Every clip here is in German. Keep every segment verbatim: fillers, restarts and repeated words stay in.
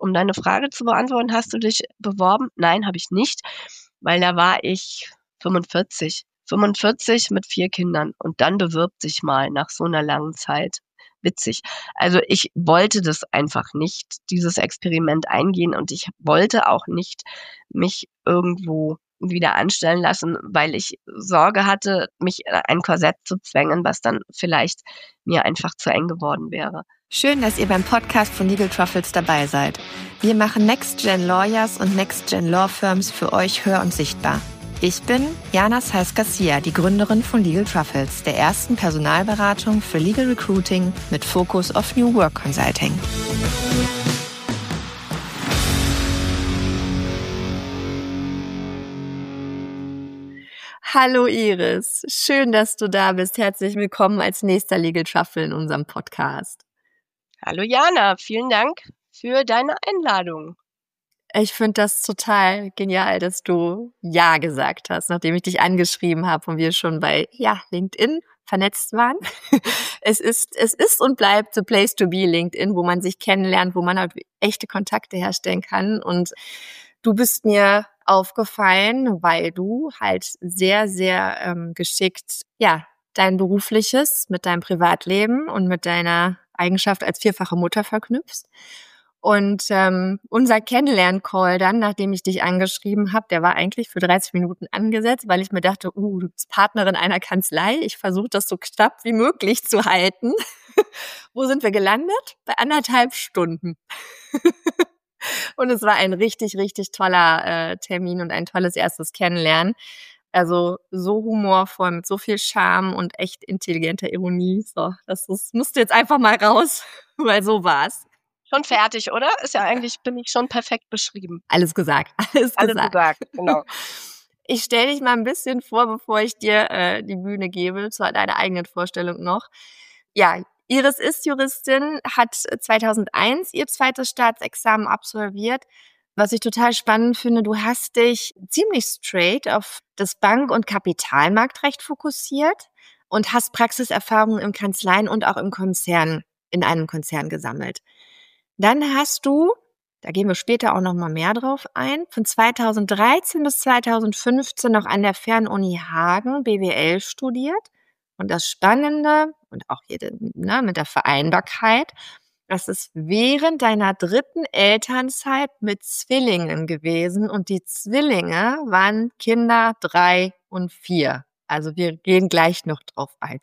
um deine Frage zu beantworten, hast du dich beworben? Nein, habe ich nicht, weil da war ich fünfundvierzig. fünfundvierzig mit vier Kindern und dann bewirbt sich mal nach so einer langen Zeit. Witzig. Also, ich wollte das einfach nicht, dieses Experiment eingehen und ich wollte auch nicht mich irgendwo wieder anstellen lassen, weil ich Sorge hatte, mich in ein Korsett zu zwängen, was dann vielleicht mir einfach zu eng geworden wäre. Schön, dass ihr beim Podcast von Legal Truffles dabei seid. Wir machen Next Gen Lawyers und Next Gen Law Firms für euch hör- und sichtbar. Ich bin Jana Saiz-Garcia, die Gründerin von Legal Truffles, der ersten Personalberatung für Legal Recruiting mit Fokus auf New Work Consulting. Hallo Iris, schön, dass du da bist. Herzlich willkommen als nächster Legal Truffle in unserem Podcast. Hallo Jana, vielen Dank für deine Einladung. Ich finde das total genial, dass du Ja gesagt hast, nachdem ich dich angeschrieben habe und wir schon bei ja, LinkedIn vernetzt waren. Es ist, es ist und bleibt the place to be, LinkedIn, wo man sich kennenlernt, wo man halt echte Kontakte herstellen kann. Und du bist mir aufgefallen, weil du halt sehr, sehr ähm, geschickt, ja, dein berufliches mit deinem Privatleben und mit deiner Eigenschaft als vierfache Mutter verknüpfst. Und ähm, unser Kennenlern-Call dann, nachdem ich dich angeschrieben habe, der war eigentlich für dreißig Minuten angesetzt, weil ich mir dachte, uh, du bist Partnerin einer Kanzlei. Ich versuche das so knapp wie möglich zu halten. Wo sind wir gelandet? Bei anderthalb Stunden. Und es war ein richtig, richtig toller äh, Termin und ein tolles erstes Kennenlernen. Also so humorvoll, mit so viel Charme und echt intelligenter Ironie. So, das ist, musste jetzt einfach mal raus, weil so war's. Schon fertig, oder? Ist ja eigentlich, bin ich schon perfekt beschrieben. Alles gesagt, alles, alles gesagt. gesagt, genau. Ich stelle dich mal ein bisschen vor, bevor ich dir äh, die Bühne gebe, zu deiner eigenen Vorstellung noch. Ja, Iris ist Juristin, hat zweitausendeins ihr zweites Staatsexamen absolviert. Was ich total spannend finde, du hast dich ziemlich straight auf das Bank- und Kapitalmarktrecht fokussiert und hast Praxiserfahrung im Kanzleien und auch im Konzern, in einem Konzern gesammelt. Dann hast du, da gehen wir später auch noch mal mehr drauf ein, von zweitausenddreizehn bis zweitausendfünfzehn noch an der Fernuni Hagen B W L studiert. Und das Spannende und auch hier ne, mit der Vereinbarkeit, das ist während deiner dritten Elternzeit mit Zwillingen gewesen. Und die Zwillinge waren Kinder drei und vier. Also wir gehen gleich noch drauf ein.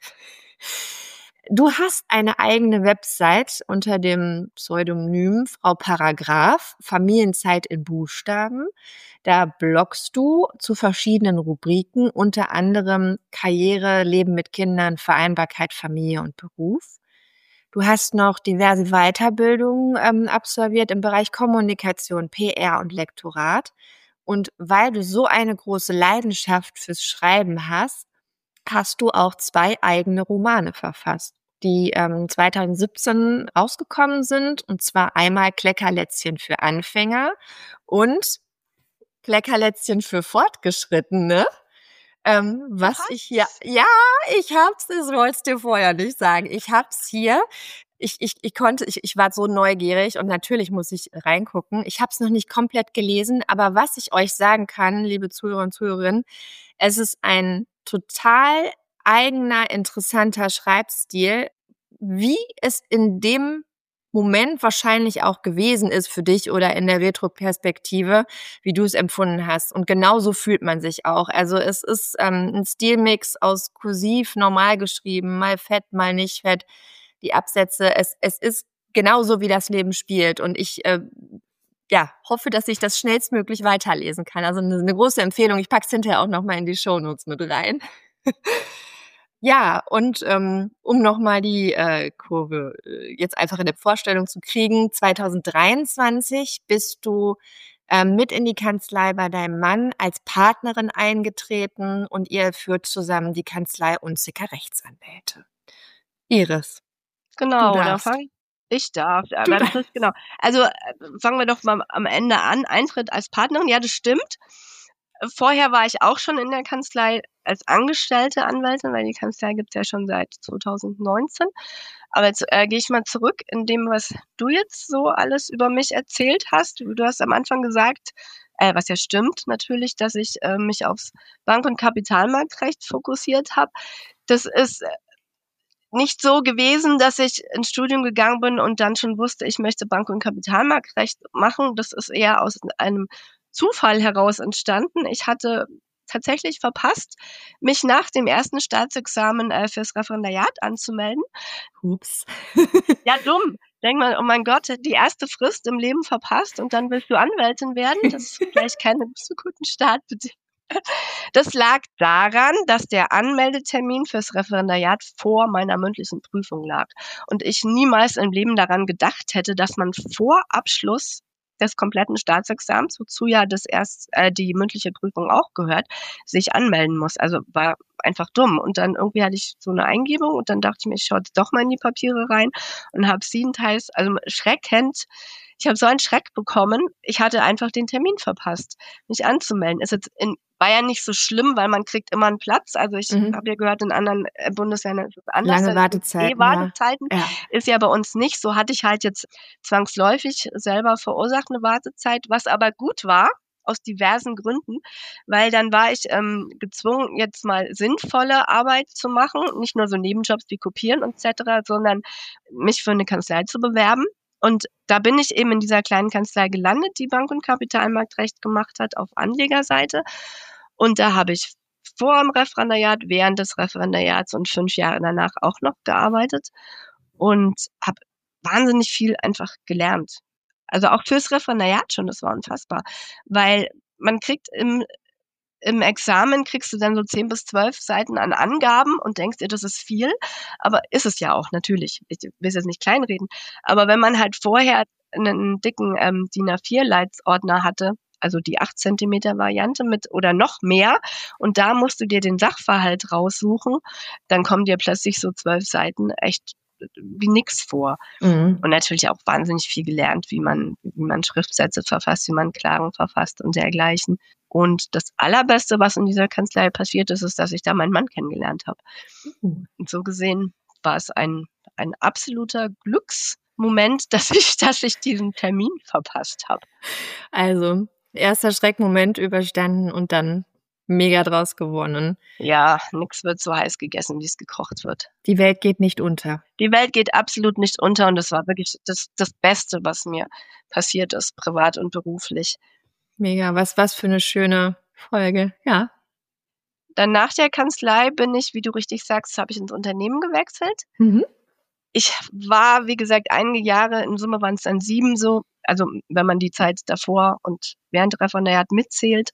Du hast eine eigene Website unter dem Pseudonym Frau Paragraph, Familienzeit in Buchstaben. Da bloggst du zu verschiedenen Rubriken, unter anderem Karriere, Leben mit Kindern, Vereinbarkeit, Familie und Beruf. Du hast noch diverse Weiterbildungen ähm, absolviert im Bereich Kommunikation, P R und Lektorat. Und weil du so eine große Leidenschaft fürs Schreiben hast, hast du auch zwei eigene Romane verfasst, die ähm, zweitausendsiebzehn rausgekommen sind. Und zwar einmal Kleckerlätzchen für Anfänger und Kleckerlätzchen für Fortgeschrittene. Ähm, was Aha. ich hier, ja, ich hab's, ich wollte es dir vorher nicht sagen. Ich hab's hier. Ich, ich, ich konnte, ich, ich war so neugierig und natürlich muss ich reingucken. Ich habe es noch nicht komplett gelesen, aber was ich euch sagen kann, liebe Zuhörer und Zuhörerinnen, es ist ein total eigener, interessanter Schreibstil, wie es in dem Moment wahrscheinlich auch gewesen ist für dich oder in der Retroperspektive, wie du es empfunden hast. Und genauso fühlt man sich auch. Also es ist ähm, ein Stilmix aus kursiv, normal geschrieben, mal fett, mal nicht fett. Die Absätze, es, es ist genauso, wie das Leben spielt. Und ich äh, ja, hoffe, dass ich das schnellstmöglich weiterlesen kann. Also eine, eine große Empfehlung. Ich pack's hinterher auch nochmal in die Shownotes mit rein. Ja, und ähm, um nochmal die äh, Kurve äh, jetzt einfach in der Vorstellung zu kriegen, zweitausenddreiundzwanzig bist du ähm, mit in die Kanzlei bei deinem Mann als Partnerin eingetreten und ihr führt zusammen die Kanzlei Unzicker Rechtsanwälte. Iris. Genau, da fange ich darf. Du Dann trifft, genau. Also äh, fangen wir doch mal am Ende an. Eintritt als Partnerin, ja, das stimmt. Vorher war ich auch schon in der Kanzlei als angestellte Anwältin, weil die Kanzlei gibt's ja schon seit zweitausendneunzehn. Aber jetzt äh, gehe ich mal zurück in dem, was du jetzt so alles über mich erzählt hast. Du hast am Anfang gesagt, äh, was ja stimmt natürlich, dass ich äh, mich aufs Bank- und Kapitalmarktrecht fokussiert habe. Das ist nicht so gewesen, dass ich ins Studium gegangen bin und dann schon wusste, ich möchte Bank- und Kapitalmarktrecht machen. Das ist eher aus einem Zufall heraus entstanden. Ich hatte tatsächlich verpasst, mich nach dem ersten Staatsexamen äh, fürs Referendariat anzumelden. Ups. Ja, dumm. Denk mal, oh mein Gott, die erste Frist im Leben verpasst und dann willst du Anwältin werden? Das ist vielleicht keine so guten Startbedingungen. Das lag daran, dass der Anmeldetermin fürs Referendariat vor meiner mündlichen Prüfung lag und ich niemals im Leben daran gedacht hätte, dass man vor Abschluss des kompletten Staatsexamens, wozu ja das erst äh, die mündliche Prüfung auch gehört, sich anmelden muss. Also war einfach dumm. Und dann irgendwie hatte ich so eine Eingebung und dann dachte ich mir, ich schaue jetzt doch mal in die Papiere rein und habe siebenteils, also schreckend, ich habe so einen Schreck bekommen, ich hatte einfach den Termin verpasst, mich anzumelden. Ist jetzt in war ja nicht so schlimm, weil man kriegt immer einen Platz. Also ich Mhm. habe ja gehört, in anderen äh, Bundesländern ist es anders. Lange Da gibt's Wartezeiten, eh Wartezeiten. ja. Ja. Ist ja bei uns nicht. So hatte ich halt jetzt zwangsläufig selber verursacht eine Wartezeit, was aber gut war, aus diversen Gründen, weil dann war ich ähm, gezwungen, jetzt mal sinnvolle Arbeit zu machen, nicht nur so Nebenjobs wie Kopieren et cetera, sondern mich für eine Kanzlei zu bewerben. Und da bin ich eben in dieser kleinen Kanzlei gelandet, die Bank- und Kapitalmarktrecht gemacht hat auf Anlegerseite. Und da habe ich vor dem Referendariat, während des Referendariats und fünf Jahre danach auch noch gearbeitet und habe wahnsinnig viel einfach gelernt. Also auch fürs Referendariat schon, das war unfassbar. Weil man kriegt im im Examen kriegst du dann so zehn bis zwölf Seiten an Angaben und denkst dir, das ist viel, aber ist es ja auch, natürlich. Ich will es jetzt nicht kleinreden. Aber wenn man halt vorher einen dicken ähm, D I N A vier Leitsordner hatte, also die acht Zentimeter Variante mit oder noch mehr, und da musst du dir den Sachverhalt raussuchen, dann kommen dir plötzlich so zwölf Seiten echt wie nix vor. Mhm. Und natürlich auch wahnsinnig viel gelernt, wie man, wie man Schriftsätze verfasst, wie man Klagen verfasst und dergleichen. Und das Allerbeste, was in dieser Kanzlei passiert ist, ist, dass ich da meinen Mann kennengelernt habe. Uh. Und so gesehen war es ein, ein absoluter Glücksmoment, dass ich, dass ich diesen Termin verpasst habe. Also, erster Schreckmoment überstanden und dann mega draus gewonnen. Ja, nix wird so heiß gegessen, wie es gekocht wird. Die Welt geht nicht unter. Die Welt geht absolut nicht unter und das war wirklich das, das Beste, was mir passiert ist, privat und beruflich. Mega, was, was für eine schöne Folge, ja. Dann nach der Kanzlei bin ich, wie du richtig sagst, habe ich ins Unternehmen gewechselt. Mhm. Ich war, wie gesagt, einige Jahre, in Summe waren es dann sieben so, also wenn man die Zeit davor und während Referendariat mitzählt,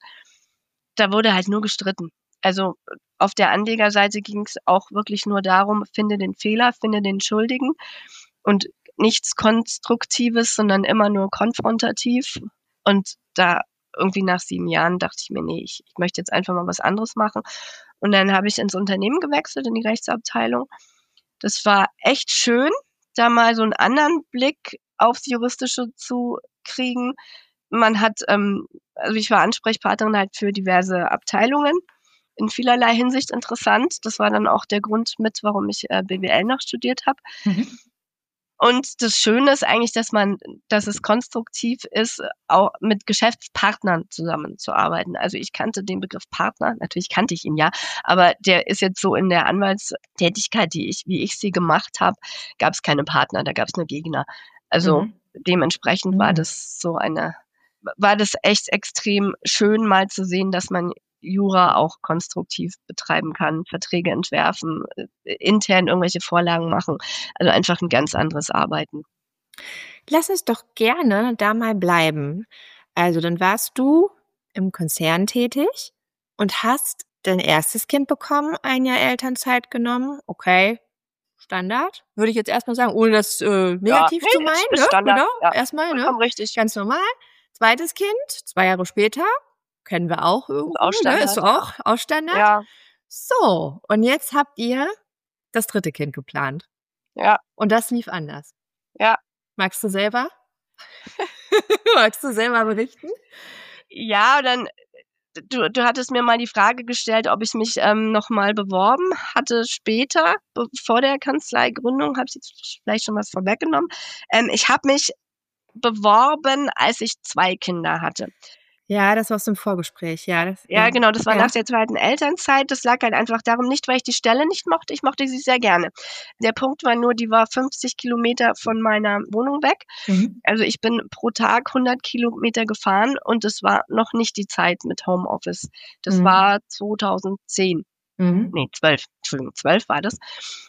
da wurde halt nur gestritten. Also auf der Anlegerseite ging es auch wirklich nur darum, finde den Fehler, finde den Schuldigen und nichts Konstruktives, sondern immer nur konfrontativ. Und da irgendwie nach sieben Jahren dachte ich mir, nee, ich, ich möchte jetzt einfach mal was anderes machen. Und dann habe ich ins Unternehmen gewechselt, in die Rechtsabteilung. Das war echt schön, da mal so einen anderen Blick aufs Juristische zu kriegen. Man hat, ähm, also ich war Ansprechpartnerin halt für diverse Abteilungen, in vielerlei Hinsicht interessant. Das war dann auch der Grund mit, warum ich äh, B W L noch studiert habe. Mhm. Und das Schöne ist eigentlich, dass man, dass es konstruktiv ist, auch mit Geschäftspartnern zusammenzuarbeiten. Also ich kannte den Begriff Partner, natürlich kannte ich ihn ja, aber der ist jetzt so in der Anwaltstätigkeit, die ich, wie ich sie gemacht habe, gab es keine Partner, da gab es nur Gegner. Also Mhm. dementsprechend war das so eine, war das echt extrem schön, mal zu sehen, dass man Jura auch konstruktiv betreiben kann, Verträge entwerfen, äh, intern irgendwelche Vorlagen machen. Also einfach ein ganz anderes Arbeiten. Lass uns doch gerne da mal bleiben. Also, dann warst du im Konzern tätig und hast dein erstes Kind bekommen, ein Jahr Elternzeit genommen. Okay, Standard, würde ich jetzt erstmal sagen, ohne das äh, Ja, negativ ne, zu ist meinen, ist ne? Standard, Genau, ja, erstmal, ne? vollkommen richtig. Ganz normal. Zweites Kind, zwei Jahre später, kennen wir auch Ist auch irgendwie, ne? Ist Standard, ja. auch, auch Standard. Ja, So, und jetzt habt ihr das dritte Kind geplant. ja, Und das lief anders. ja. Magst du selber? Magst du selber berichten? Ja, dann du du hattest mir mal die Frage gestellt, ob ich mich, ähm, noch mal beworben hatte später, be vor der Kanzleigründung. Habe ich jetzt vielleicht schon was vorweggenommen? Ähm, ich habe mich beworben, als ich zwei Kinder hatte. Ja, das war aus dem Vorgespräch. Ja, das Ja, ja. genau, das war Ja. nach der zweiten Elternzeit. Das lag halt einfach darum, nicht, weil ich die Stelle nicht mochte, ich mochte sie sehr gerne. Der Punkt war nur, die war fünfzig Kilometer von meiner Wohnung weg. Mhm. Also, ich bin pro Tag hundert Kilometer gefahren und es war noch nicht die Zeit mit Homeoffice. Das Mhm. war zweitausendzehn. Mhm. Ne, zwölf. Entschuldigung, zwölf war das.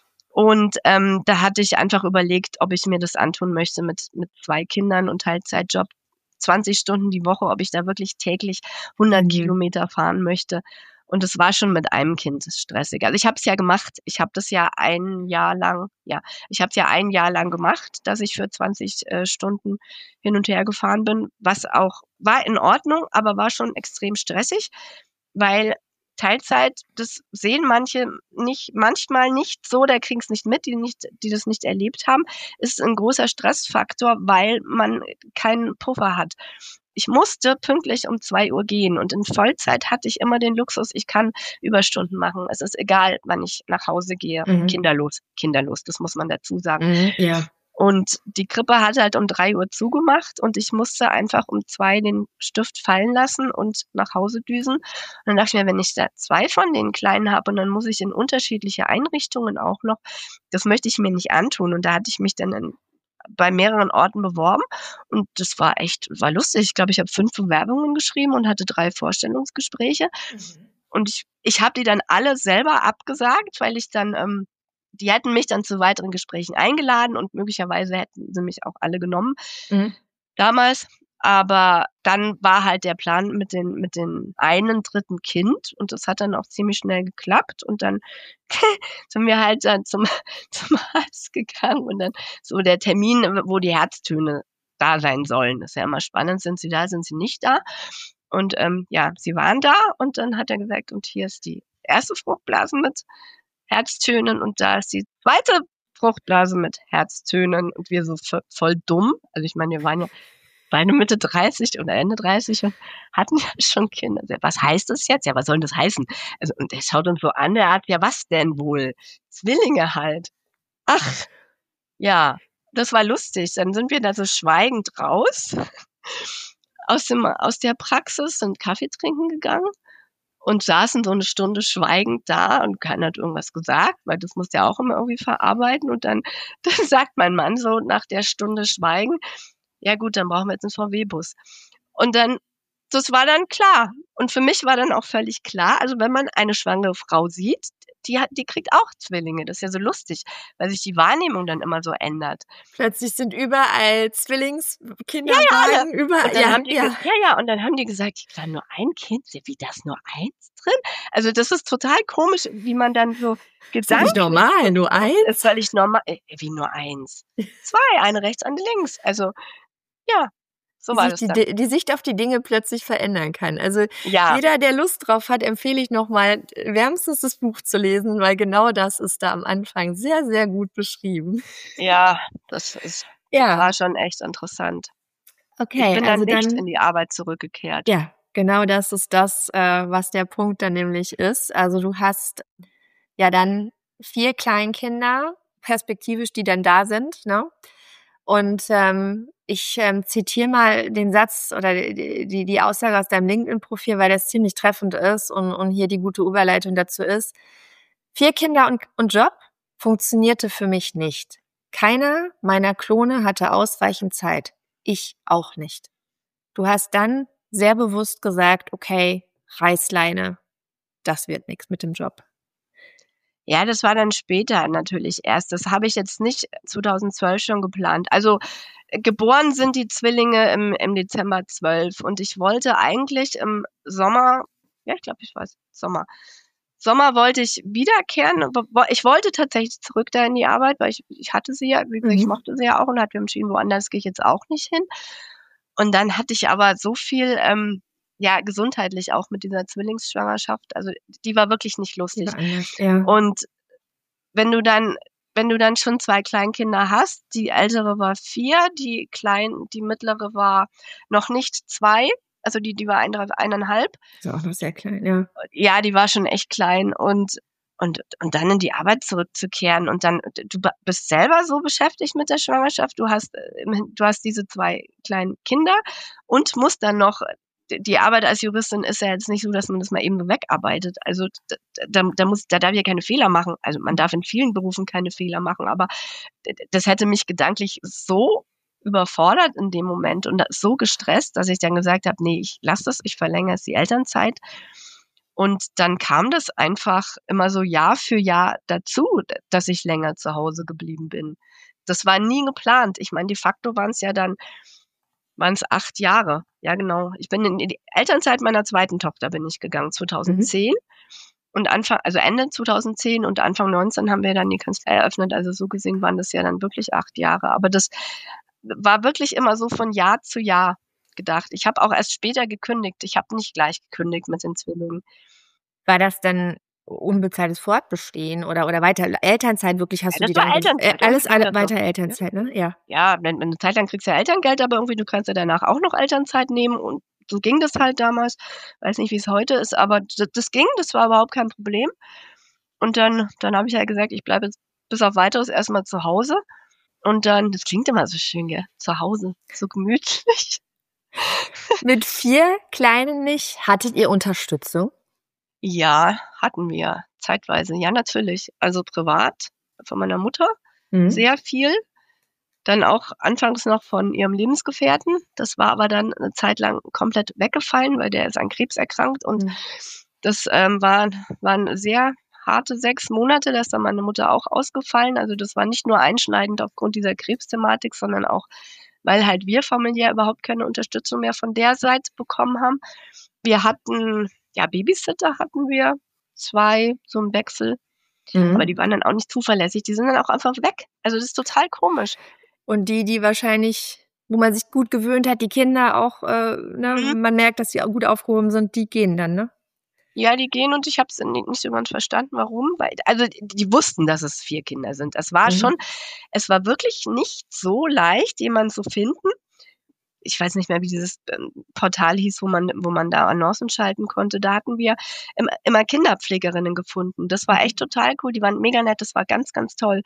Und, ähm, da hatte ich einfach überlegt, ob ich mir das antun möchte mit mit zwei Kindern und Teilzeitjob, zwanzig Stunden die Woche, ob ich da wirklich täglich hundert Mhm. Kilometer fahren möchte. Und das war schon mit einem Kind stressig. Also, ich habe es ja gemacht. Ich habe das ja ein Jahr lang ja, ich habe es ja ein Jahr lang gemacht, dass ich für zwanzig, äh, Stunden hin und her gefahren bin, was auch war in Ordnung, aber war schon extrem stressig, weil Teilzeit, das sehen manche nicht manchmal nicht so, da kriegen's nicht mit, die nicht die das nicht erlebt haben, ist 'n großer Stressfaktor, weil man keinen Puffer hat. Ich musste pünktlich um zwei Uhr gehen und in Vollzeit hatte ich immer den Luxus, ich kann Überstunden machen. Es ist egal, wann ich nach Hause gehe. Mhm. Kinderlos kinderlos, das muss man dazu sagen. Mhm. Ja. Und die Krippe hat halt um drei Uhr zugemacht und ich musste einfach um zwei den Stift fallen lassen und nach Hause düsen. Und dann dachte ich mir, wenn ich da zwei von den Kleinen habe und dann muss ich in unterschiedliche Einrichtungen auch noch, das möchte ich mir nicht antun. Und da hatte ich mich dann in bei mehreren Orten beworben und das war echt war lustig. Ich glaube, ich habe fünf Bewerbungen geschrieben und hatte drei Vorstellungsgespräche. Mhm. Und ich ich habe die dann alle selber abgesagt, weil ich dann, ähm die hätten mich dann zu weiteren Gesprächen eingeladen und möglicherweise hätten sie mich auch alle genommen Mhm. damals. Aber dann war halt der Plan mit den mit den einen dritten Kind und das hat dann auch ziemlich schnell geklappt und dann sind wir halt dann zum zum Arzt gegangen und dann so der Termin, wo die Herztöne da sein sollen. Das ist ja immer spannend, sind sie da, sind sie nicht da? Und, ähm, ja, sie waren da und dann hat er gesagt: „Und hier ist die erste Fruchtblase mit Herztönen und da ist die zweite Fruchtblase mit Herztönen." Und wir so vo voll dumm. Also, ich meine, wir waren ja beide Mitte dreißig oder Ende dreißig und hatten ja schon Kinder. Der: „Was heißt das jetzt?" „Ja, was soll 'n das heißen?" Also, und der schaut uns so an, der hat: „Ja, was denn wohl?" „Zwillinge halt." Ach, ja, das war lustig. Dann sind wir da so schweigend raus aus dem aus der Praxis, sind Kaffee trinken gegangen und saßen so 'ne Stunde schweigend da und keiner hat irgendwas gesagt, weil das musst du ja auch immer irgendwie verarbeiten. Und dann dann sagt mein Mann so nach der Stunde Schweigen: „Ja gut, dann brauchen wir jetzt 'n V W-Bus." Und dann das war dann klar. Und für mich war dann auch völlig klar, also, wenn man eine schwangere Frau sieht, die hat die kriegt auch Zwillinge. Das ist ja so lustig, weil sich die Wahrnehmung dann immer so ändert. Plötzlich sind überall Ja, ja, alle. Zwillingskinderwagen, Und überall dann ja, haben die ge ja. ja, ja, und dann haben die gesagt: „Da war nur ein Kind." „Ja, wie, da ist nur eins drin?" Also, das ist total komisch, wie man dann so Ist doch nicht gedanklich so normal, nur äh, eins? völlig norma äh, wie nur eins? zwei, eine rechts, eine links. Also, ja, so Wie war sich das die dann. D die Sicht auf die Dinge plötzlich verändern kann. Also, Ja, jeder, der Lust drauf hat, empfehle ich noch mal wärmstens das Buch zu lesen, weil genau das ist da am Anfang sehr, sehr gut beschrieben. ja, das ist war Ja, schon echt interessant. Ich okay, bin dann also nicht in dann die Arbeit zurückgekehrt. ja, genau das ist das, äh, was der Punkt dann nämlich ist. Also, du hast ja dann vier Kleinkinder, perspektivisch, die dann da sind, ne? Und, ähm, ich, ähm, zitiere mal den Satz oder die die die Aussage aus deinem LinkedIn-Profil, weil das ziemlich treffend ist und und hier die gute Überleitung dazu ist. „Vier Kinder und und Job funktionierte für mich nicht. Keiner meiner Klone hatte ausreichend Zeit. Ich auch nicht." Du hast dann sehr bewusst gesagt: „Okay, Reißleine, das wird nix mit dem Job." Ja, das war dann später natürlich erst. Das habe ich jetzt nicht zweitausendzwölf schon geplant. Also, äh, geboren sind die Zwillinge im im Dezember zwölf und ich wollte eigentlich im Sommer ja, ich glaube, ich weiß, Sommer Sommer wollte ich wiederkehren, w wo ich wollte tatsächlich zurück da in die Arbeit, weil ich ich hatte sie ja, wie gesagt, ich Mhm. mochte sie ja auch und hatte entschieden, woanders gehe ich jetzt auch nicht hin. Und dann hatte ich aber so viel, ähm, ja, gesundheitlich auch mit dieser Zwillingsschwangerschaft, also, die war wirklich nicht Die lustig. war anders, ja. Und wenn du dann wenn du dann schon zwei Kleinkinder hast, die ältere war vier, die klein die mittlere war noch nicht zwei. Also die, die war ein, eineinhalb. Ist auch noch sehr klein, ja. Ja, die war schon echt klein und und und dann in die Arbeit zurückzukehren und dann du bist selber so beschäftigt mit der Schwangerschaft, du hast du hast diese zwei kleinen Kinder und musst dann noch die Arbeit als Juristin ist ja jetzt nicht so, dass man das mal eben wegarbeitet. Also da, da muss, da darf ich ja keine Fehler machen. Also man darf in vielen Berufen keine Fehler machen, aber das hätte mich gedanklich so überfordert in dem Moment und so gestresst, dass ich dann gesagt habe, nee, ich lasse das, ich verlängere es die Elternzeit. Und dann kam das einfach immer so Jahr für Jahr dazu, dass ich länger zu Hause geblieben bin. Das war nie geplant. Ich meine, de facto waren es ja dann waren es acht Jahre. Ja, genau. Ich bin in die Elternzeit meiner zweiten Tochter bin ich gegangen, zweitausendzehn. Mhm. Und Anfang, also Ende zweitausendzehn und Anfang neunzehn haben wir dann die Kanzlei eröffnet. Also so gesehen waren das ja dann wirklich acht Jahre. Aber das war wirklich immer so von Jahr zu Jahr gedacht. Ich habe auch erst später gekündigt. Ich habe nicht gleich gekündigt mit den Zwillingen. War das dann unbezahltes Fortbestehen oder oder weiter Elternzeit wirklich hast ja, du die das war dann Elternzeit, äh, alles alle, weiter so. Elternzeit, ne? Ja. Ja, wenn, wenn eine Zeit lang kriegst du ja Elterngeld, aber irgendwie du kannst ja danach auch noch Elternzeit nehmen und so ging das halt damals. Weiß nicht, wie es heute ist, aber das, das ging, das war überhaupt kein Problem. Und dann dann habe ich halt gesagt, ich bleibe jetzt bis auf Weiteres erstmal zu Hause. Und dann, das klingt immer so schön, gell? Zu Hause, so gemütlich. Mit vier Kleinen nicht, hattet ihr Unterstützung? Ja, hatten wir zeitweise. Ja, natürlich. Also privat von meiner Mutter mhm. sehr viel. Dann auch anfangs noch von ihrem Lebensgefährten. Das war aber dann eine Zeit lang komplett weggefallen, weil der ist an Krebs erkrankt. Und mhm. das ähm, war, waren sehr harte sechs Monate. Da ist dann meine Mutter auch ausgefallen. Also das war nicht nur einschneidend aufgrund dieser Krebsthematik, sondern auch, weil halt wir familiär überhaupt keine Unterstützung mehr von der Seite bekommen haben. Wir hatten, ja, Babysitter hatten wir, zwei, so im Wechsel. Mhm. Aber die waren dann auch nicht zuverlässig. Die sind dann auch einfach weg. Also das ist total komisch. Und die, die wahrscheinlich, wo man sich gut gewöhnt hat, die Kinder auch, äh, ne, mhm. man merkt, dass die auch gut aufgehoben sind, die gehen dann, ne? Ja, die gehen und ich habe es nicht so ganz verstanden, warum. Weil, also die, die wussten, dass es vier Kinder sind. Es war mhm. schon, es war wirklich nicht so leicht, jemanden zu finden. Ich weiß nicht mehr, wie dieses Portal hieß, wo man, wo man da Annoncen schalten konnte. Da hatten wir immer, immer Kinderpflegerinnen gefunden. Das war echt total cool. Die waren mega nett. Das war ganz, ganz toll.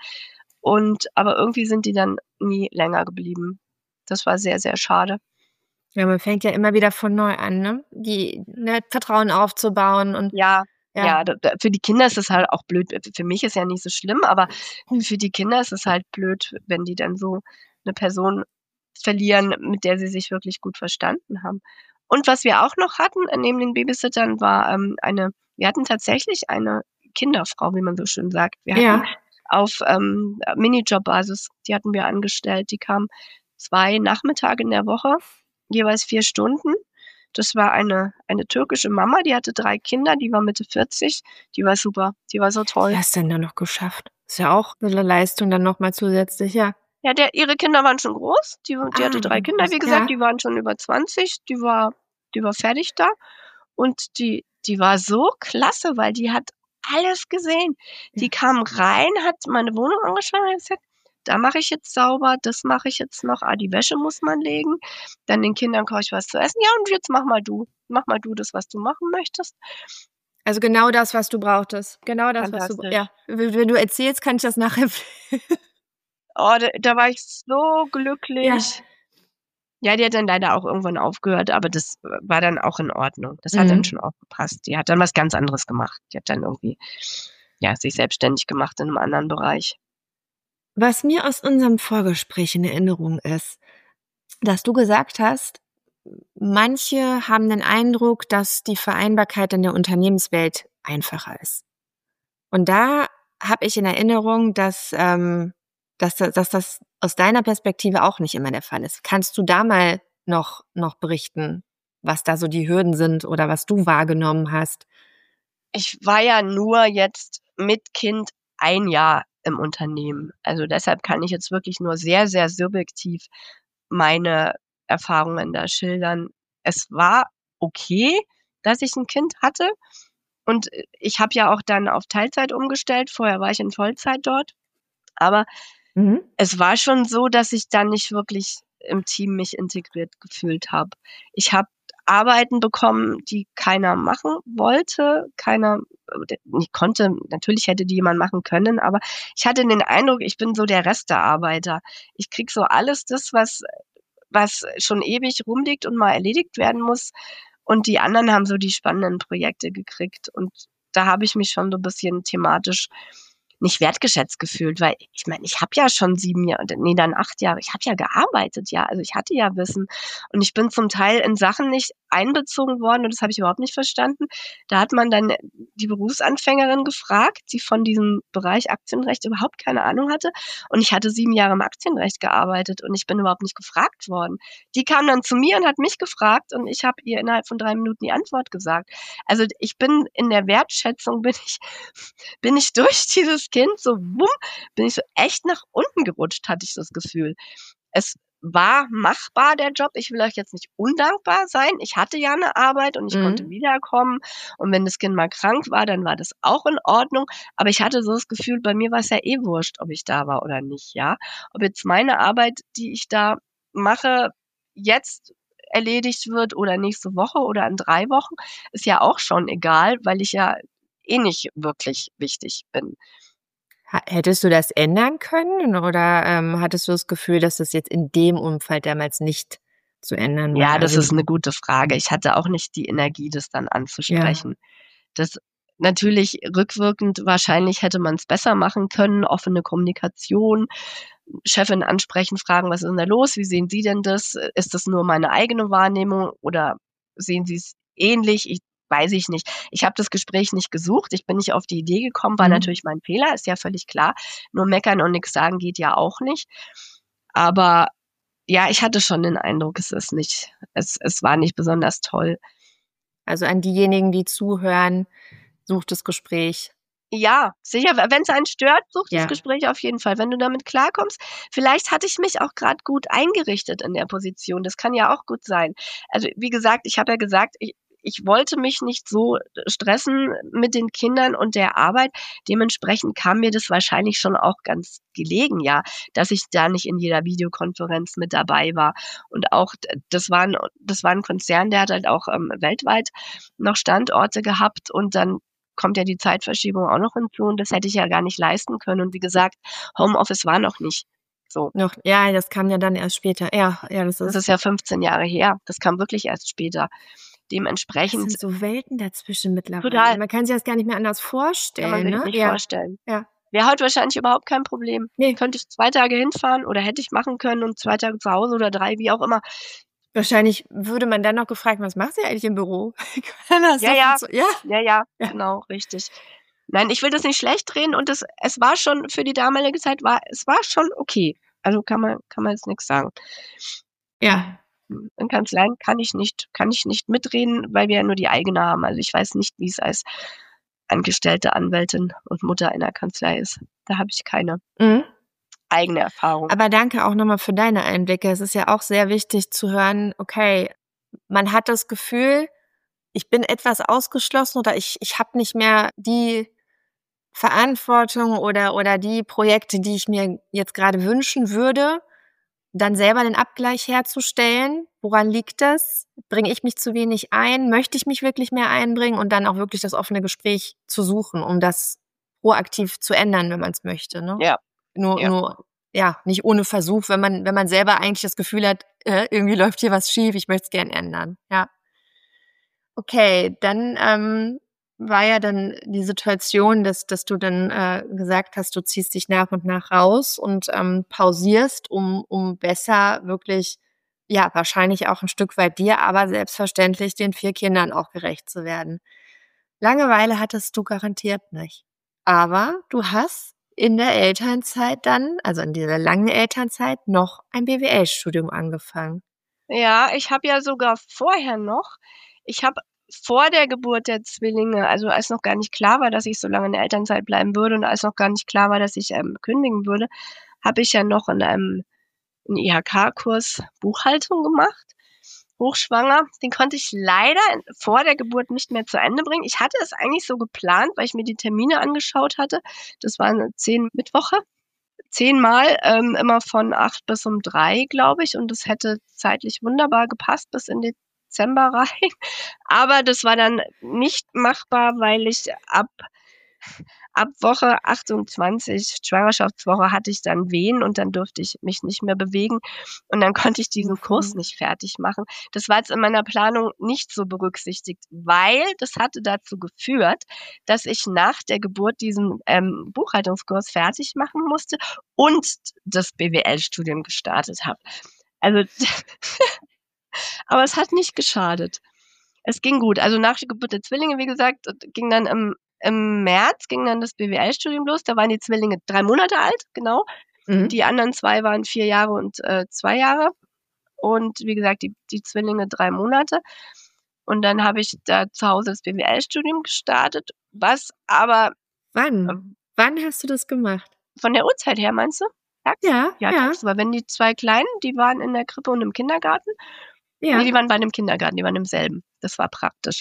Und aber irgendwie sind die dann nie länger geblieben. Das war sehr, sehr schade. Ja, man fängt ja immer wieder von neu an, ne? Die ne, Vertrauen aufzubauen und ja, ja, ja da, da, für die Kinder ist es halt auch blöd. Für mich ist ja nicht so schlimm, aber für die Kinder ist es halt blöd, wenn die dann so eine Person verlieren, mit der sie sich wirklich gut verstanden haben. Und was wir auch noch hatten neben den Babysittern war ähm, eine, wir hatten tatsächlich eine Kinderfrau, wie man so schön sagt. Wir hatten ja. auf ähm, Minijob-Basis, die hatten wir angestellt, die kam zwei Nachmittage in der Woche, jeweils vier Stunden. Das war eine, eine türkische Mama, die hatte drei Kinder, die war Mitte vierzig, die war super, die war so toll. Wie hast du denn dann noch geschafft? Ist ja auch eine Leistung dann nochmal zusätzlich, ja. Ja, der, ihre Kinder waren schon groß, die, die ah, hatte drei Kinder, wie gesagt, ja. die waren schon über zwanzig, die war, die war fertig da und die, die war so klasse, weil die hat alles gesehen. Die kam rein, hat meine Wohnung angeschaut und hat gesagt, da mache ich jetzt sauber, das mache ich jetzt noch, ah, die Wäsche muss man legen, dann den Kindern koche ich was zu essen, ja und jetzt mach mal du, mach mal du das, was du machen möchtest. Also genau das, was du brauchtest, genau das, was du, ja, wenn du erzählst, kann ich das nachher Oh, da, da war ich so glücklich. Ja. ja, die hat dann leider auch irgendwann aufgehört, aber das war dann auch in Ordnung. Das mhm. hat dann schon auch gepasst. Die hat dann was ganz anderes gemacht. Die hat dann irgendwie ja, sich selbstständig gemacht in einem anderen Bereich. Was mir aus unserem Vorgespräch in Erinnerung ist, dass du gesagt hast, manche haben den Eindruck, dass die Vereinbarkeit in der Unternehmenswelt einfacher ist. Und da habe ich in Erinnerung, dass ähm, Dass, dass das aus deiner Perspektive auch nicht immer der Fall ist. Kannst du da mal noch, noch berichten, was da so die Hürden sind oder was du wahrgenommen hast? Ich war ja nur jetzt mit Kind ein Jahr im Unternehmen. Also deshalb kann ich jetzt wirklich nur sehr, sehr subjektiv meine Erfahrungen da schildern. Es war okay, dass ich ein Kind hatte. Und ich habe ja auch dann auf Teilzeit umgestellt. Vorher war ich in Vollzeit dort. Aber Mhm. es war schon so, dass ich dann nicht wirklich im Team mich integriert gefühlt habe. Ich habe Arbeiten bekommen, die keiner machen wollte, keiner nicht konnte. Natürlich hätte die jemand machen können, aber ich hatte den Eindruck, ich bin so der Restearbeiter. Ich kriege so alles das, was was schon ewig rumliegt und mal erledigt werden muss. Und die anderen haben so die spannenden Projekte gekriegt. Und da habe ich mich schon so ein bisschen thematisch nicht wertgeschätzt gefühlt, weil ich meine, ich habe ja schon sieben Jahre, nee, dann acht Jahre, ich habe ja gearbeitet, ja, also ich hatte ja Wissen und ich bin zum Teil in Sachen nicht einbezogen worden und das habe ich überhaupt nicht verstanden. Da hat man dann die Berufsanfängerin gefragt, die von diesem Bereich Aktienrecht überhaupt keine Ahnung hatte und ich hatte sieben Jahre im Aktienrecht gearbeitet und ich bin überhaupt nicht gefragt worden. Die kam dann zu mir und hat mich gefragt und ich habe ihr innerhalb von drei Minuten die Antwort gesagt. Also ich bin in der Wertschätzung, bin ich bin ich durch dieses Kind so wumm, bin ich so echt nach unten gerutscht, hatte ich das Gefühl. Es war machbar, der Job. Ich will euch jetzt nicht undankbar sein. Ich hatte ja eine Arbeit und ich konnte Mhm. wiederkommen. Und wenn das Kind mal krank war, dann war das auch in Ordnung. Aber ich hatte so das Gefühl, bei mir war es ja eh wurscht, ob ich da war oder nicht, ja. Ob jetzt meine Arbeit, die ich da mache, jetzt erledigt wird oder nächste Woche oder in drei Wochen, ist ja auch schon egal, weil ich ja eh nicht wirklich wichtig bin. Ha hättest du das ändern können oder, ähm, hattest du das Gefühl, dass das jetzt in dem Umfeld damals nicht zu ändern Ja, war? das Also ist 'ne gute Frage. Ich hatte auch nicht die Energie, das dann ja. anzusprechen. Das natürlich rückwirkend wahrscheinlich hätte man's besser machen können, offene Kommunikation, Chefin ansprechen, fragen: „Was ist denn da los? Wie sehen Sie denn das? Ist das nur meine eigene Wahrnehmung oder sehen Sie's ähnlich?“ Ich weiß ich nicht. Ich habe das Gespräch nicht gesucht. Ich bin nicht auf die Idee gekommen, war Mhm. natürlich mein Fehler, ist ja völlig klar. Nur meckern und nix sagen geht ja auch nicht. Aber ja, ich hatte schon den Eindruck, es ist nicht es es war nicht besonders toll. Also, an diejenigen, die zuhören, sucht das Gespräch. Ja, sicher, we wenn's einen stört, such das Ja. Gespräch auf jeden Fall. Wenn du damit klarkommst, vielleicht hatte ich mich auch grad gut eingerichtet in der Position. Das kann ja auch gut sein. Also, wie gesagt, ich habe ja gesagt, ich ich wollte mich nicht so stressen mit den Kindern und der Arbeit. Dementsprechend kam mir das wahrscheinlich schon auch ganz gelegen, ja, dass ich da nicht in jeder Videokonferenz mit dabei war. Und auch d das war 'n das war 'n Konzern, der hat halt auch, ähm, weltweit noch Standorte gehabt und dann kommt ja die Zeitverschiebung auch noch hinzu und das hätte ich ja gar nicht leisten können. Und wie gesagt, Homeoffice war noch nicht so. Noch ja, das kam ja dann erst später. Ja, ja, das Das ist ist ja fünfzehn Jahre her. Das kam wirklich erst später. das Dementsprechend sind so Welten dazwischen mittlerweile. total, Man kann sich das gar nicht mehr anders kann man vorstellen, sich ne? nicht Ja, vorstellen. ja. Wäre heute wahrscheinlich überhaupt kein Problem. Ne, Könnte ich zwei Tage hinfahren oder hätte ich machen können und zwei Tage zu Hause oder drei, wie auch immer. wahrscheinlich würde man dann noch gefragt: „Was machst du eigentlich im Büro?“ Kann das Ja, so ja, funktio ja, ja, ja, ja. genau, richtig. Nein, ich will das nicht schlecht-reden und es es war schon für die damalige Zeit war es war schon okay. Also, kann man kann man jetzt nix sagen. Ja. Hm, in Kanzleien kann ich nicht kann ich nicht mitreden, weil wir ja nur die eigene haben. Also, ich weiß nicht, wie's als angestellte Anwältin und Mutter in der Kanzlei ist. Da habe ich keine Mhm. eigene Erfahrung. Aber danke auch noch mal für deine Einblicke. Es ist ja auch sehr wichtig zu hören, okay, man hat das Gefühl, ich bin etwas ausgeschlossen oder ich ich habe nicht mehr die Verantwortung oder oder die Projekte, die ich mir jetzt grade wünschen würde, dann selber den Abgleich herzustellen. Woran liegt das? Bringe ich mich zu wenig ein? Möchte ich mich wirklich mehr einbringen? Und dann auch wirklich das offene Gespräch zu suchen, um das proaktiv zu ändern, wenn man's möchte, ne? Ja, Nur ja. nur ja, nicht ohne Versuch, wenn man wenn man selber eigentlich das Gefühl hat, äh, irgendwie läuft hier was schief, ich möchte es gern ändern, ja. Okay, dann, ähm, war ja dann die Situation, dass dass du dann, äh, gesagt hast, du ziehst dich nach und nach raus und, ähm, pausierst, um um besser wirklich, ja, wahrscheinlich auch 'n Stück weit dir, aber selbstverständlich den vier Kindern auch gerecht zu werden. Langeweile hattest du garantiert nicht. Aber du hast in der Elternzeit dann, also in dieser langen Elternzeit, noch ein B W L-Studium angefangen. Ja, ich habe ja sogar vorher noch ich habe vor der Geburt der Zwillinge, also als noch gar nicht klar war, dass ich so lange in der Elternzeit bleiben würde und als noch gar nicht klar war, dass ich, ähm, kündigen würde, habe ich ja noch in einem 'n I H K-Kurs Buchhaltung gemacht, hochschwanger. Den konnte ich leider in vor der Geburt nicht mehr zu Ende bringen. Ich hatte es eigentlich so geplant, weil ich mir die Termine angeschaut hatte. Das waren zehn Mittwoche, zehnmal, ähm, immer von acht bis um drei, glaube ich, und das hätte zeitlich wunderbar gepasst bis in die Dezember rein. Aber das war dann nicht machbar, weil ich ab ab Woche achtundzwanzig, Schwangerschaftswoche, hatte ich dann Wehen und dann durfte ich mich nicht mehr bewegen und dann konnte ich diesen Kurs Mhm. nicht fertig machen. Das war jetzt in meiner Planung nicht so berücksichtigt, weil das hatte dazu geführt, dass ich nach der Geburt diesen ähm, Buchhaltungskurs fertig machen musste und das B W L-Studium gestartet habe. Also, aber es hat nicht geschadet. Es ging gut. Also nach der Geburt der Zwillinge, wie gesagt, ging dann im, im März ging dann das B W L-Studium los. Da waren die Zwillinge drei Monate alt, genau. Mhm. Die anderen zwei waren vier Jahre und äh, zwei Jahre. Und wie gesagt, die, die Zwillinge drei Monate. Und dann habe ich da zu Hause das B W L-Studium gestartet, was aber äh, Wann? Wann hast du das gemacht? von der Uhrzeit her, meinst du? Tags? Ja, Ja, ja, tagsüber. Wenn die zwei Kleinen, die waren in der Krippe und im Kindergarten. Nee, ja. die waren bei einem Kindergarten, die waren im selben. Das war praktisch.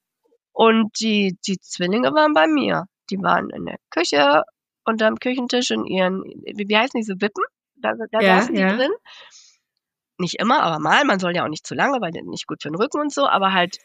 Und die die Zwillinge waren bei mir. Die waren in der Küche unterm Küchentisch in ihren wie wie heißen diese Wippen? Da da Ja, saßen die ja. drin. Nicht immer, aber mal. Man soll ja auch nicht zu lange, weil nicht gut für 'n Rücken und so, aber halt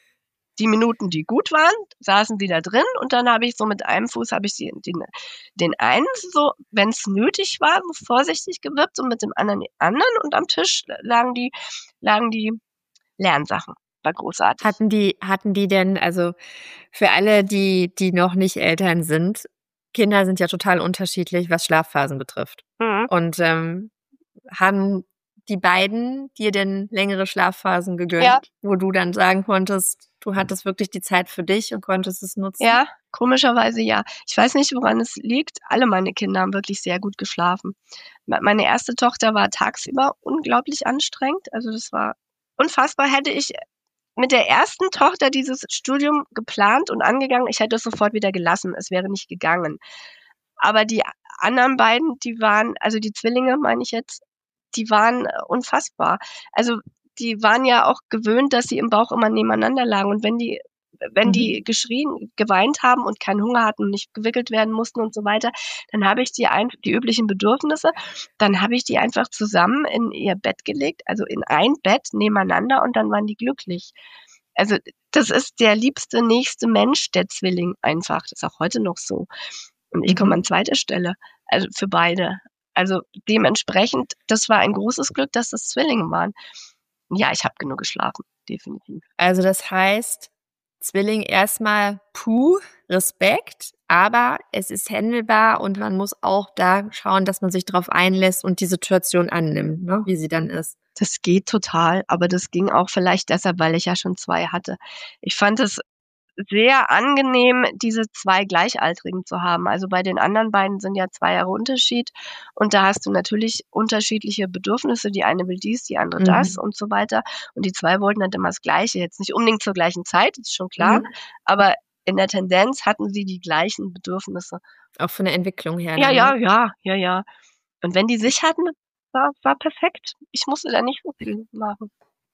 die Minuten, die gut waren, saßen die da drin und dann habe ich so mit einem Fuß habe ich die den den einen so, wenn's nötig war, so vorsichtig gewippt und mit dem anderen den anderen und am Tisch lagen die lagen die Lernsachen. War großartig. Hatten die hatten die denn also, für alle, die die noch nicht Eltern sind, Kinder sind ja total unterschiedlich, was Schlafphasen betrifft. Mhm. Und, ähm, haben die beiden dir denn längere Schlafphasen Ja. gegönnt, wo du dann sagen konntest, du hattest wirklich die Zeit für dich und konntest es nutzen? Ja, komischerweise ja. Ich weiß nicht, woran es liegt. Alle meine Kinder haben wirklich sehr gut geschlafen. Me meine erste Tochter war tagsüber unglaublich anstrengend. Also, das war unfassbar. Hätte ich mit der ersten Tochter dieses Studium geplant und angegangen, ich hätte es sofort wieder gelassen. Es wäre nicht gegangen. Aber die a anderen beiden, die waren also die Zwillinge meine ich jetzt, die waren, äh, unfassbar. Also, die waren ja auch gewöhnt, dass sie im Bauch immer nebeneinander lagen und wenn die wenn Mhm. die geschrien geweint haben und keinen Hunger hatten und nicht gewickelt werden mussten und so weiter, dann habe ich die ein die üblichen Bedürfnisse dann habe ich die einfach zusammen in ihr Bett gelegt, also in ein Bett nebeneinander und dann waren die glücklich. Also, das ist der liebste, nächste Mensch, der Zwilling einfach. Das ist auch heute noch so. Und ich komme Mhm. an zweiter Stelle, also für beide. Also, dementsprechend, das war ein großes Glück, dass das Zwillinge waren. Ja, ich habe genug geschlafen, definitiv. Also, das heißt, Zwilling erst mal, puh, Respekt, aber es ist händelbar und man muss auch da schauen, dass man sich drauf einlässt und die Situation annimmt, ne, wie sie dann ist. Das geht total, aber das ging auch vielleicht deshalb, weil ich ja schon zwei hatte. Ich fand es sehr angenehm, diese zwei Gleichaltrigen zu haben. Also, bei den anderen beiden sind ja zwei Jahre Unterschied und da hast du natürlich unterschiedliche Bedürfnisse. Die eine will dies, die andere das Mhm. und so weiter. Und die zwei wollten halt immer das Gleiche. Jetzt nicht unbedingt zur gleichen Zeit, ist schon klar, Mhm. aber in der Tendenz hatten sie die gleichen Bedürfnisse. Auch von der Entwicklung her Ja, dann, ja, ne? ja, ja, ja. Und wenn die sich hatten, war war perfekt. Ich musste da nicht so viel machen.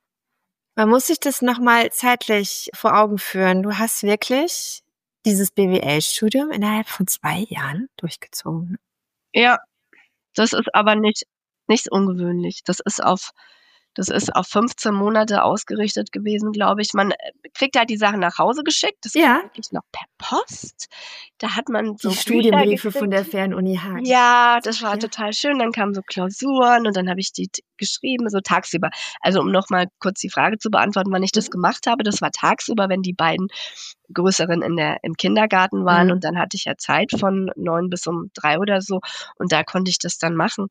Man muss sich das noch mal zeitlich vor Augen führen. Du hast wirklich dieses B W L-Studium innerhalb von zwei Jahren durchgezogen? Ja, das ist aber nicht nicht ungewöhnlich. Das ist auf das ist auf fünfzehn Monate ausgerichtet gewesen, glaube ich. Man, äh, kriegt halt die Sachen nach Hause geschickt. Das ging Ja. eigentlich noch per Post. Da hat man Die so Bücher Studienbriefe von der gekriegt. Fernuni Hagen. Ja, das Sagt war ja. total schön. Dann kamen so Klausuren und dann habe ich die t geschrieben, so tagsüber. Also, um noch mal kurz die Frage zu beantworten, wann ich das Mhm. gemacht habe, das war tagsüber, wenn die beiden Größeren in der im Kindergarten waren Mhm. und dann hatte ich ja Zeit von neun bis um drei oder so und da konnte ich das dann machen.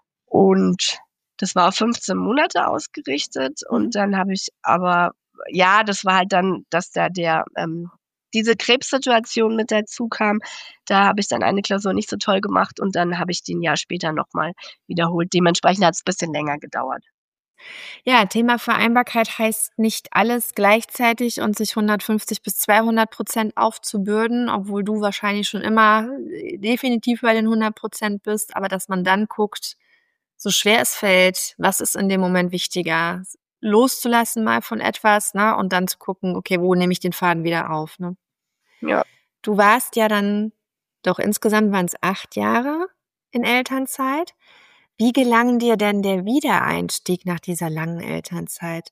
Und das war auf fünfzehn Monate ausgerichtet Mhm. und dann habe ich aber ja, das war halt dann, dass da der ähm, diese Krebssituation mit dazu kam. Da habe ich dann eine Klausur nicht so toll gemacht und dann habe ich die 'n Jahr später noch mal wiederholt. Dementsprechend hat's bisschen länger gedauert. Ja, Thema Vereinbarkeit heißt nicht alles gleichzeitig und sich hundertfünfzig bis zweihundert Prozent aufzubürden, obwohl du wahrscheinlich schon immer, äh, definitiv bei den hundert Prozent bist, aber dass man dann guckt, so schwer es fällt, was ist in dem Moment wichtiger? S loszulassen mal von etwas, ne, und dann zu gucken: „Okay, wo nehme ich den Faden wieder auf“, ne? Ja. Du warst ja dann doch insgesamt waren's acht Jahre in Elternzeit. Wie gelang dir denn der Wiedereinstieg nach dieser langen Elternzeit?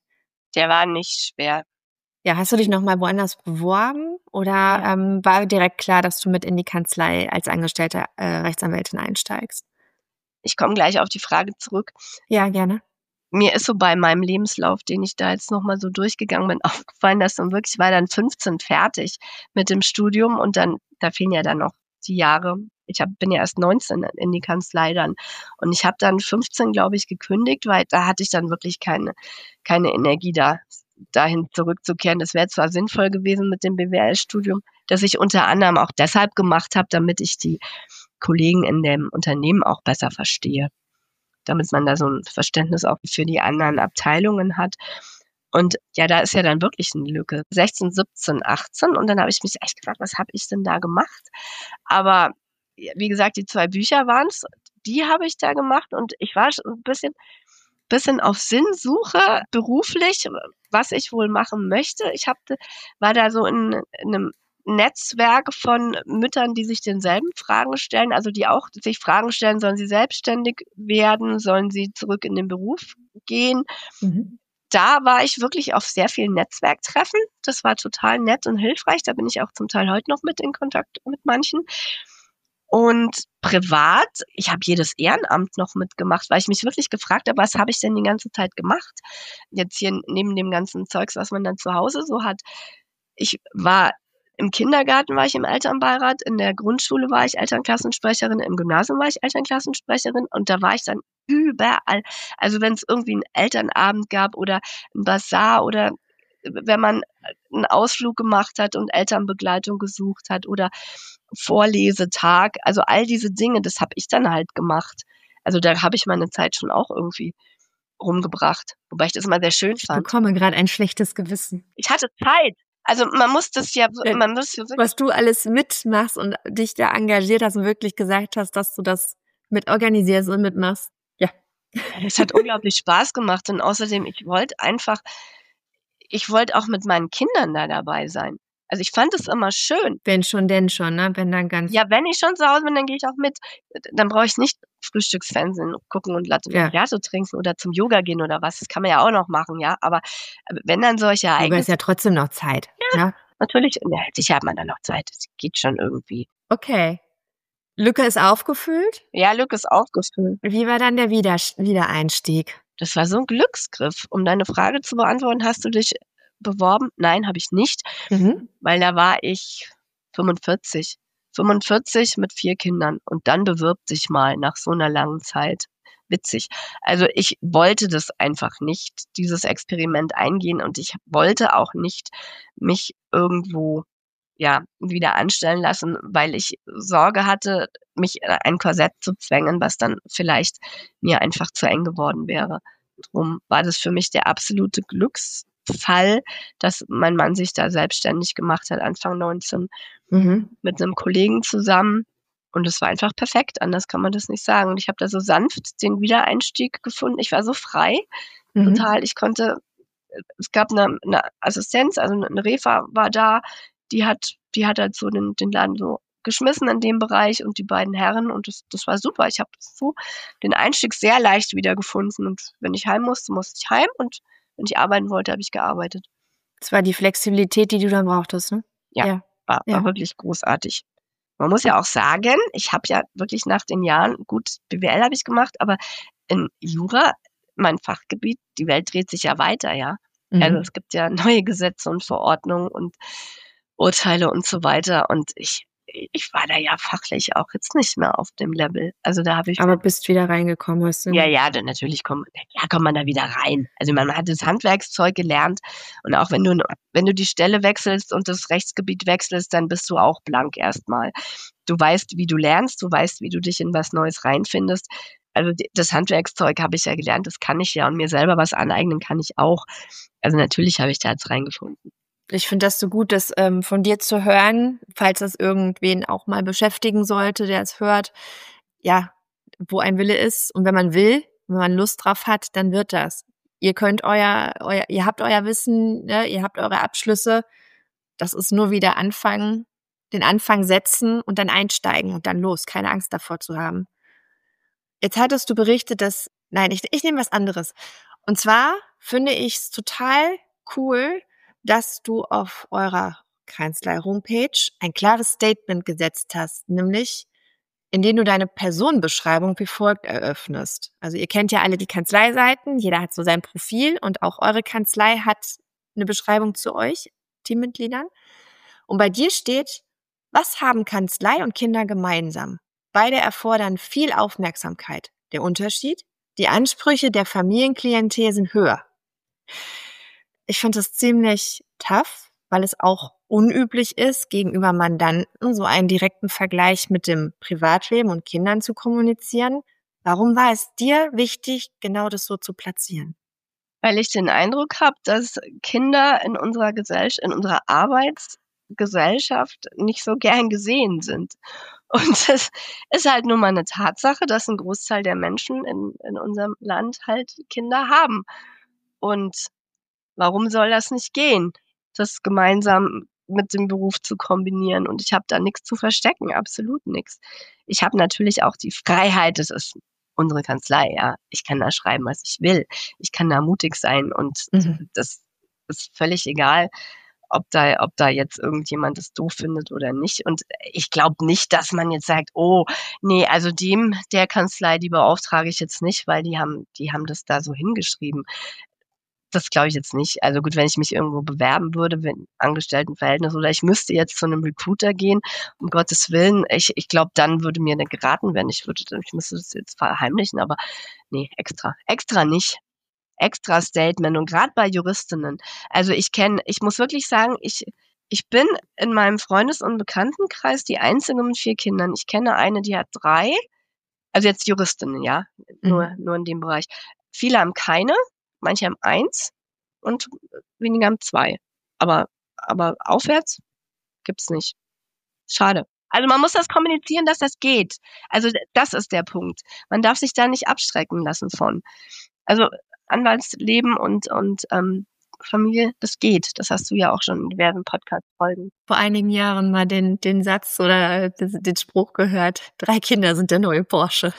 Der war nicht schwer. Ja, hast du dich noch mal woanders beworben oder Ja. ähm, war direkt klar, dass du mit in die Kanzlei als angestellte äh, Rechtsanwältin einsteigst? Ich komme gleich auf die Frage zurück. Ja, gerne. Mir ist so bei meinem Lebenslauf, den ich da jetzt noch mal so durchgegangen bin, aufgefallen, dass dann wirklich ich war dann fünfzehn fertig mit dem Studium und dann da fehlen ja dann noch die Jahre. Ich habe bin ja erst neunzehn in die Kanzlei dann und ich habe dann fünfzehn, glaube ich, gekündigt, weil da hatte ich dann wirklich keine keine Energie da dahin zurückzukehren. Das wäre zwar sinnvoll gewesen mit dem B W L-Studium, das ich unter anderem auch deshalb gemacht habe, damit ich die Kollegen in dem Unternehmen auch besser verstehe, damit man da so 'n Verständnis auch für die anderen Abteilungen hat. Und ja, da ist ja dann wirklich 'ne Lücke. sechzehn, siebzehn, achtzehn und dann habe ich mich echt gefragt: „Was habe ich denn da gemacht?“ Aber wie gesagt, die zwei Bücher waren's, die habe ich da gemacht und ich war schon 'n bisschen bisschen auf Sinnsuche beruflich, was ich wohl machen möchte. Ich habe war da so in in 'nem Netzwerk von Müttern, die sich denselben Fragen stellen, also die auch sich Fragen stellen: Sollen sie selbstständig werden? Sollen sie zurück in den Beruf gehen? Mhm. Da war ich wirklich auf sehr vielen Netzwerktreffen. Das war total nett und hilfreich. Da bin ich auch zum Teil heute noch mit in Kontakt mit manchen. Und privat, ich habe jedes Ehrenamt noch mitgemacht, weil ich mich wirklich gefragt habe: „Was habe ich denn die ganze Zeit gemacht?“ Jetzt hier neben dem ganzen Zeugs, was man dann zu Hause so hat. Ich war im Kindergarten war ich im Elternbeirat, in der Grundschule war ich Elternklassensprecherin, im Gymnasium war ich Elternklassensprecherin und da war ich dann überall. Also, wenn's irgendwie 'n Elternabend gab oder 'n Basar oder wenn man 'n Ausflug gemacht hat und Elternbegleitung gesucht hat oder Vorlesetag, also all diese Dinge, das habe ich dann halt gemacht. Also, da habe ich meine Zeit schon auch irgendwie rumgebracht, wobei ich das immer sehr schön Ich fand. bekomme grad ein schlechtes Gewissen. Ich hatte Zeit. Also, man muss das ja Ja, man muss ja wirklich was du alles mitmachst und dich da engagiert hast und wirklich gesagt hast, dass du das mit organisierst und mitmachst. Ja. Ja, das hat unglaublich Spaß gemacht und außerdem, ich wollte einfach ich wollte auch mit meinen Kindern da dabei sein. Also, ich fand es immer schön. Wenn schon, denn schon, ne? Wenn dann ganz Ja, wenn ich schon zu Hause bin, dann gehe ich auch mit. D dann brauche ich nicht Frühstücksfernsehen gucken und Latte Ja. Macchiato trinken oder zum Yoga gehen oder was. Das kann man ja auch noch machen, ja. Aber wenn dann solche Yoga ist Ereignisse ja trotzdem noch Zeit, Ja, ne? natürlich. Ja, sicher hat man da noch Zeit. Das geht schon irgendwie. Okay. Lücke ist aufgefüllt? Ja, Lücke ist aufgefüllt. Wie war dann der Widerst Wiedereinstieg? Das war so 'n Glücksgriff. Um deine Frage zu beantworten: „Hast du dich beworben?“ Nein, habe ich nicht, Mhm. weil da war ich fünfundvierzig. fünfundvierzig mit vier Kindern und dann bewirbt sich mal nach so 'ner langen Zeit. Witzig. Also, ich wollte das einfach nicht, dieses Experiment eingehen und ich wollte auch nicht mich irgendwo, ja, wieder anstellen lassen, weil ich Sorge hatte, mich in ein Korsett zu zwängen, was dann vielleicht mir einfach zu eng geworden wäre. Drum war das für mich der absolute Glücksfall, dass mein Mann sich da selbstständig gemacht hat, Anfang neunzehn Mhm. mit 'nem Kollegen zusammen und es war einfach perfekt, anders kann man das nicht sagen. Und ich habe da so sanft den Wiedereinstieg gefunden. Ich war so frei, Mhm. total. Ich konnte es gab 'ne 'ne Assistenz, also 'ne 'ne Refa war da, die hat die hat halt so den den Laden so geschmissen in dem Bereich und die beiden Herren und das das war super. Ich habe so den Einstieg sehr leicht wiedergefunden und wenn ich heim musste, musste ich heim und wenn ich arbeiten wollte, habe ich gearbeitet. Es war die Flexibilität, die du dann brauchtest, ne? Ja, Ja, war war ja. wirklich großartig. Man muss ja auch sagen, ich habe ja wirklich nach den Jahren gut, B W L habe ich gemacht, aber in Jura, mein Fachgebiet, die Welt dreht sich ja weiter, ja. Also, Mhm. es gibt ja neue Gesetze und Verordnungen und Urteile und so weiter und ich ich war da ja fachlich auch jetzt nicht mehr auf dem Level. Also, da habe ich Aber bist wieder reingekommen, hast Ja, du ja, dann natürlich kommt ja klar kommt man da wieder rein. Also, man hat das Handwerkszeug gelernt und auch wenn du 'n wenn du die Stelle wechselst und das Rechtsgebiet wechselst, dann bist du auch blank erst mal. Du weißt, wie du lernst, du weißt, wie du dich in was Neues reinfindest. Also, d das Handwerkszeug habe ich ja gelernt, das kann ich ja und mir selber was aneignen kann ich auch. Also, natürlich habe ich da jetzt reingefunden. Ich finde das so gut, das, ähm, von dir zu hören, falls das irgendwen auch mal beschäftigen sollte, der es hört. Ja, wo ein Wille ist und wenn man will, wenn man Lust drauf hat, dann wird das. Ihr könnt euer euer ihr habt euer Wissen, ne, ihr habt eure Abschlüsse. Das ist nur wieder anfangen den Anfang setzen und dann einsteigen und dann los, keine Angst davor zu haben. Jetzt hattest du berichtet, dass nein, ich ich nehme was anderes. Und zwar finde ich es total cool, dass du auf eurer Kanzlei-Homepage ein klares Statement gesetzt hast, nämlich indem du deine Personenbeschreibung wie folgt eröffnest. Also ihr kennt ja alle die Kanzleiseiten, jeder hat so sein Profil und auch eure Kanzlei hat eine Beschreibung zu euch, Teammitgliedern. Und bei dir steht, was haben Kanzlei und Kinder gemeinsam? Beide erfordern viel Aufmerksamkeit. Der Unterschied? Die Ansprüche der Familienklientel sind höher. Ich finde es ziemlich tough, weil es auch unüblich ist, gegenüber Mandanten so einen direkten Vergleich mit dem Privatleben und Kindern zu kommunizieren. Warum war es dir wichtig, genau das so zu platzieren? Weil ich den Eindruck habe, dass Kinder in unserer Gesellschaft, in unserer Arbeitsgesellschaft nicht so gern gesehen sind. Und es ist halt nun mal eine Tatsache, dass ein Großteil der Menschen in, in unserem Land halt Kinder haben. Und warum soll das nicht gehen, das gemeinsam mit dem Beruf zu kombinieren? Und ich habe da nichts zu verstecken, absolut nichts. Ich habe natürlich auch die Freiheit, das ist unsere Kanzlei, ja. Ich kann da schreiben, was ich will. Ich kann da mutig sein und Mhm. das ist völlig egal, ob da, ob da jetzt irgendjemand das doof findet oder nicht. Und ich glaube nicht, dass man jetzt sagt, oh, nee, also dem, der Kanzlei, die beauftrage ich jetzt nicht, weil die haben, die haben das da so hingeschrieben. Das glaube ich jetzt nicht. Also gut, wenn ich mich irgendwo bewerben würde, wenn Angestelltenverhältnis oder ich müsste jetzt zu einem Recruiter gehen, um Gottes Willen, ich, ich glaube, dann würde mir nicht geraten werden. Ich würde, ich müsste das jetzt verheimlichen, aber nee, extra. Extra nicht. Extra Statement und gerade bei Juristinnen. Also ich kenne, ich muss wirklich sagen, ich, ich bin in meinem Freundes- und Bekanntenkreis die einzige mit vier Kindern. Ich kenne eine, die hat drei, also jetzt Juristinnen, ja, nur, Mhm. nur in dem Bereich. Viele haben keine, manche haben eins und weniger haben zwei. Aber, aber aufwärts gibt's nicht. Schade. Also man muss das kommunizieren, dass das geht. Also das ist der Punkt. Man darf sich da nicht abschrecken lassen von. Also Anwaltsleben und, und ähm, Familie, das geht. Das hast du ja auch schon in diversen Podcast-Folgen. Vor einigen Jahren mal den, den Satz oder den, den Spruch gehört, drei Kinder sind der neue Porsche.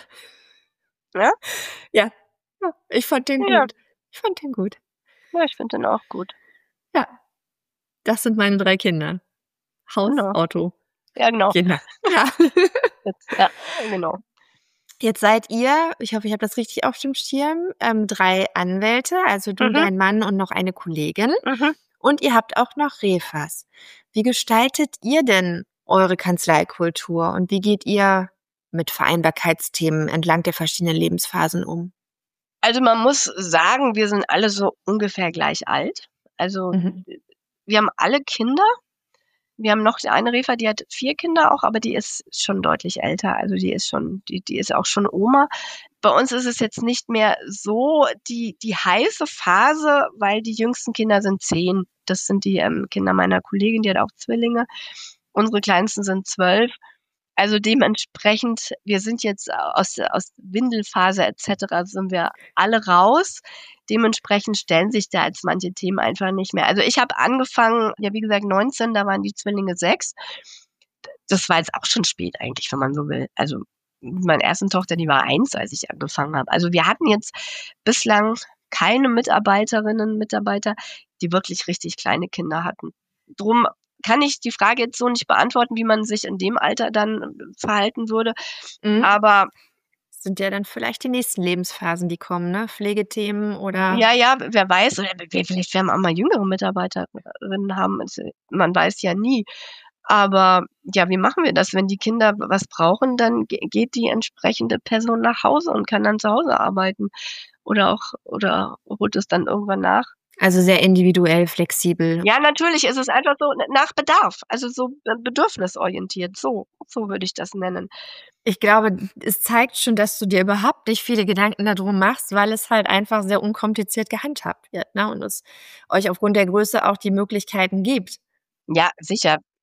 Ja? Ja, ja ich fand den Ja. gut. Ich fand den gut. Ja, ich finde den auch gut. Ja, das sind meine drei Kinder. Haus, Genau. Auto, Ja, genau. Kinder. Ja. Jetzt, ja, genau. Jetzt seid ihr, ich hoffe, ich habe das richtig auf dem Schirm, ähm, drei Anwälte, also du, Mhm. dein Mann und noch eine Kollegin. Mhm. Und ihr habt auch noch Refas. Wie gestaltet ihr denn eure Kanzleikultur und wie geht ihr mit Vereinbarkeitsthemen entlang der verschiedenen Lebensphasen um? Also man muss sagen, wir sind alle so ungefähr gleich alt. Also Mhm. wir haben alle Kinder. Wir haben noch eine Refa, die hat vier Kinder auch, aber die ist schon deutlich älter. Also die ist schon, die, die ist auch schon Oma. Bei uns ist es jetzt nicht mehr so die, die heiße Phase, weil die jüngsten Kinder sind zehn. Das sind die ähm, Kinder meiner Kollegin, die hat auch Zwillinge. Unsere kleinsten sind zwölf. Also dementsprechend, wir sind jetzt aus, aus Windelphase et cetera sind wir alle raus. Dementsprechend stellen sich da jetzt manche Themen einfach nicht mehr. Also ich habe angefangen, ja wie gesagt neunzehn, da waren die Zwillinge sechs. Das war jetzt auch schon spät eigentlich, wenn man so will. Also meine erste Tochter, die war eins, als ich angefangen habe. Also wir hatten jetzt bislang keine Mitarbeiterinnen, Mitarbeiter, die wirklich richtig kleine Kinder hatten. Drum kann ich die Frage jetzt so nicht beantworten, wie man sich in dem Alter dann verhalten würde. Mhm. Aber Das sind ja dann vielleicht die nächsten Lebensphasen, die kommen, ne? Pflegethemen oder. ja, ja, wer weiß, oder vielleicht werden wir auch mal jüngere Mitarbeiterinnen haben. Man weiß ja nie. Aber ja, wie machen wir das? Wenn die Kinder was brauchen, dann geht die entsprechende Person nach Hause und kann dann zu Hause arbeiten. Oder auch, oder holt es dann irgendwann nach. Also sehr individuell, flexibel. Ja, natürlich ist es einfach so nach Bedarf, also so bedürfnisorientiert, so, so würde ich das nennen. Ich glaube, es zeigt schon, dass du dir überhaupt nicht viele Gedanken darum machst, weil es halt einfach sehr unkompliziert gehandhabt wird, ne? Und es euch aufgrund der Größe auch die Möglichkeiten gibt. Ja, sicher.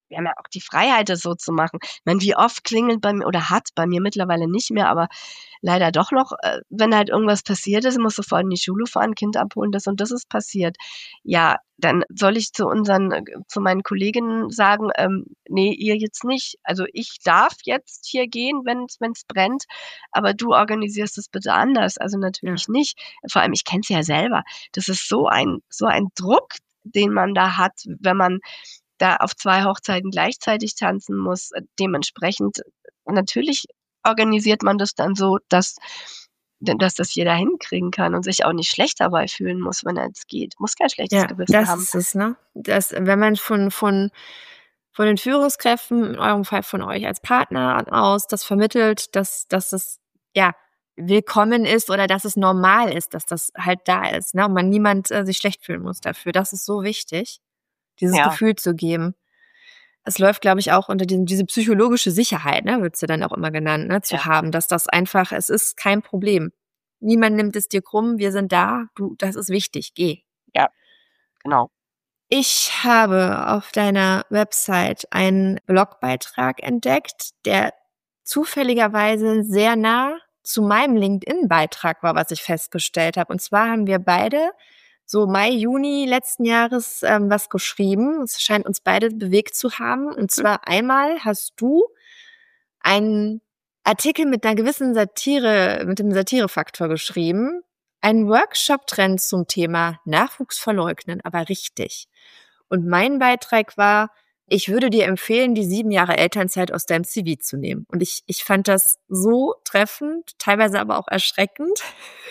wir haben ja auch die Freiheit, das so zu machen. Ich meine, wie oft klingelt bei mir oder hat bei mir mittlerweile nicht mehr, aber leider doch noch, äh, wenn halt irgendwas passiert ist, muss sofort in die Schule fahren, Kind abholen, das und das ist passiert. Ja, dann soll ich zu unseren äh, zu meinen Kolleginnen sagen, ähm: „Ne, ihr jetzt nicht. Also, ich darf jetzt hier gehen, wenn's wenn's brennt, aber du organisierst es bitte anders.“ Also, Ja. natürlich nicht. Vor allem, ich kenne es ja selber. Das ist so ein so ein Druck, den man da hat, wenn man da auf zwei Hochzeiten gleichzeitig tanzen muss. Äh, dementsprechend natürlich organisiert man das dann so, dass d dass das jeder hinkriegen kann und sich auch nicht schlecht dabei fühlen muss, wenn er jetzt geht. Muss kein schlechtes Ja, Gewissen das haben. ist es, ne? Das wenn man von von von den Führungskräften, in eurem Fall von euch als Partner aus, das vermittelt, dass dass es, ja, willkommen ist oder dass es normal ist, dass das halt da ist, ne, und man niemand, äh, sich schlecht fühlen muss dafür. Das ist so wichtig, dieses Ja, Gefühl zu geben. Es läuft, glaube ich, auch unter diesem diese psychologische Sicherheit, ne, wird sie dann auch immer genannt, ne, zu ja, haben, dass das einfach es ist kein Problem. Niemand nimmt es dir krumm, wir sind da, du das ist wichtig, geh. ja, genau. Ich habe auf deiner Website einen Blogbeitrag entdeckt, der zufälligerweise sehr nah zu meinem LinkedIn-Beitrag war, was ich festgestellt habe. Und zwar haben wir beide so Mai, Juni letzten Jahres ähm, was geschrieben. Es scheint uns beide bewegt zu haben. Und zwar einmal hast du einen Artikel mit einer gewissen Satire, mit dem Satirefaktor geschrieben. Einen Workshop-Trend zum Thema Nachwuchs verleugnen, aber richtig. Und mein Beitrag war, ich würde dir empfehlen, die sieben Jahre Elternzeit aus deinem C V zu nehmen. Und ich, ich fand das so treffend, teilweise aber auch erschreckend.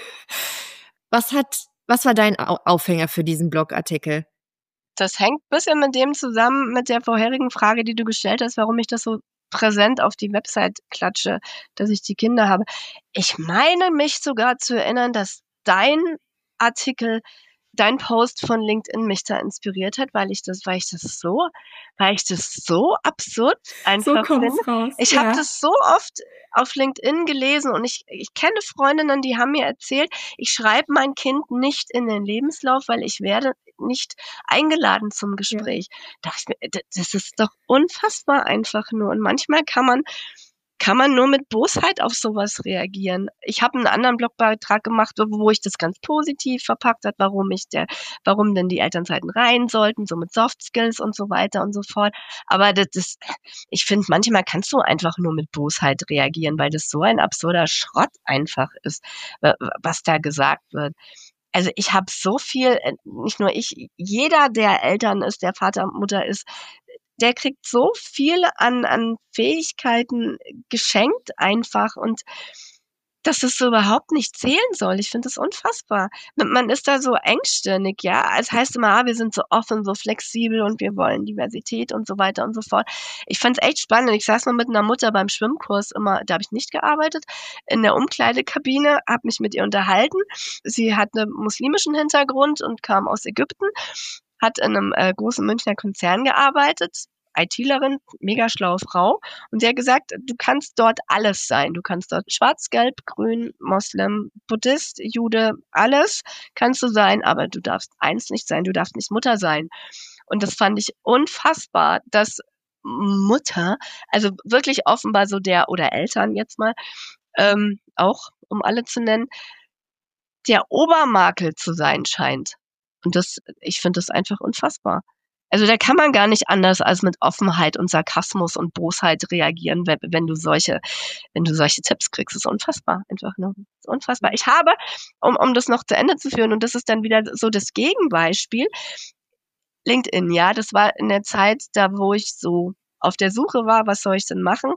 Was hat, was war dein Au- Aufhänger für diesen Blogartikel? Das hängt bisschen mit dem zusammen mit der vorherigen Frage, die du gestellt hast, warum ich das so präsent auf die Website klatsche, dass ich die Kinder habe. Ich meine mich sogar zu erinnern, dass dein Artikel dein Post von LinkedIn mich da inspiriert hat, weil ich das weil ich das so weil ich das so absurd So einfach finde. kommt's raus, Ich habe ja. das so oft auf LinkedIn gelesen und ich ich kenne Freundinnen, die haben mir erzählt, ich schreibe mein Kind nicht in den Lebenslauf, weil ich werde nicht eingeladen zum Ja. Gespräch. Da dachte ich mir, d das ist doch unfassbar einfach nur. Und manchmal kann man kann man nur mit Bosheit auf so was reagieren. Ich habe 'n anderen Blogbeitrag gemacht, wo wo ich das ganz positiv verpackt habe, warum ich der warum denn die Elternzeiten rein sollten, so mit Soft Skills und so weiter und so fort. Aber das das ich finde, manchmal kannst du einfach nur mit Bosheit reagieren, weil das so ein absurder Schrott einfach ist, wa was da gesagt wird. Also, ich habe so viel äh, nicht nur ich, jeder, der Eltern ist, der Vater, Mutter ist, der kriegt so viel an an Fähigkeiten geschenkt einfach und dass es so überhaupt nicht zählen soll. Ich finde das unfassbar. M man ist da so engstirnig, ja? Es heißt immer: „Ah, wir sind so offen, so flexibel und wir wollen Diversität“ und so weiter und so fort. Ich fand's echt spannend. Ich saß mal mit 'ner Mutter beim Schwimmkurs immer da habe ich nicht gearbeitet, in der Umkleidekabine, habe mich mit ihr unterhalten. Sie hat 'nen muslimischen Hintergrund und kam aus Ägypten, hat in 'nem, äh, großen Münchner Konzern gearbeitet, ITlerin, mega schlaue Frau. Und sie hat gesagt: „Du kannst dort alles sein. Du kannst dort schwarz, gelb, grün, Moslem, Buddhist, Jude, alles kannst du sein, aber du darfst eins nicht sein, du darfst nicht Mutter sein.“ Und das fand ich unfassbar, dass Mutter, also wirklich offenbar so der oder Eltern jetzt mal, ähm, auch, um alle zu nennen, der Obermakel zu sein scheint. Und das ich finde das einfach unfassbar. Also, da kann man gar nicht anders als mit Offenheit und Sarkasmus und Bosheit reagieren, we wenn du solche wenn du solche Tipps kriegst. Das ist unfassbar, einfach nur. Ist unfassbar. Ich habe, um um das noch zu Ende zu führen, und das ist dann wieder so das Gegenbeispiel, LinkedIn, ja, das war in der Zeit, da wo ich so auf der Suche war, was soll ich denn machen?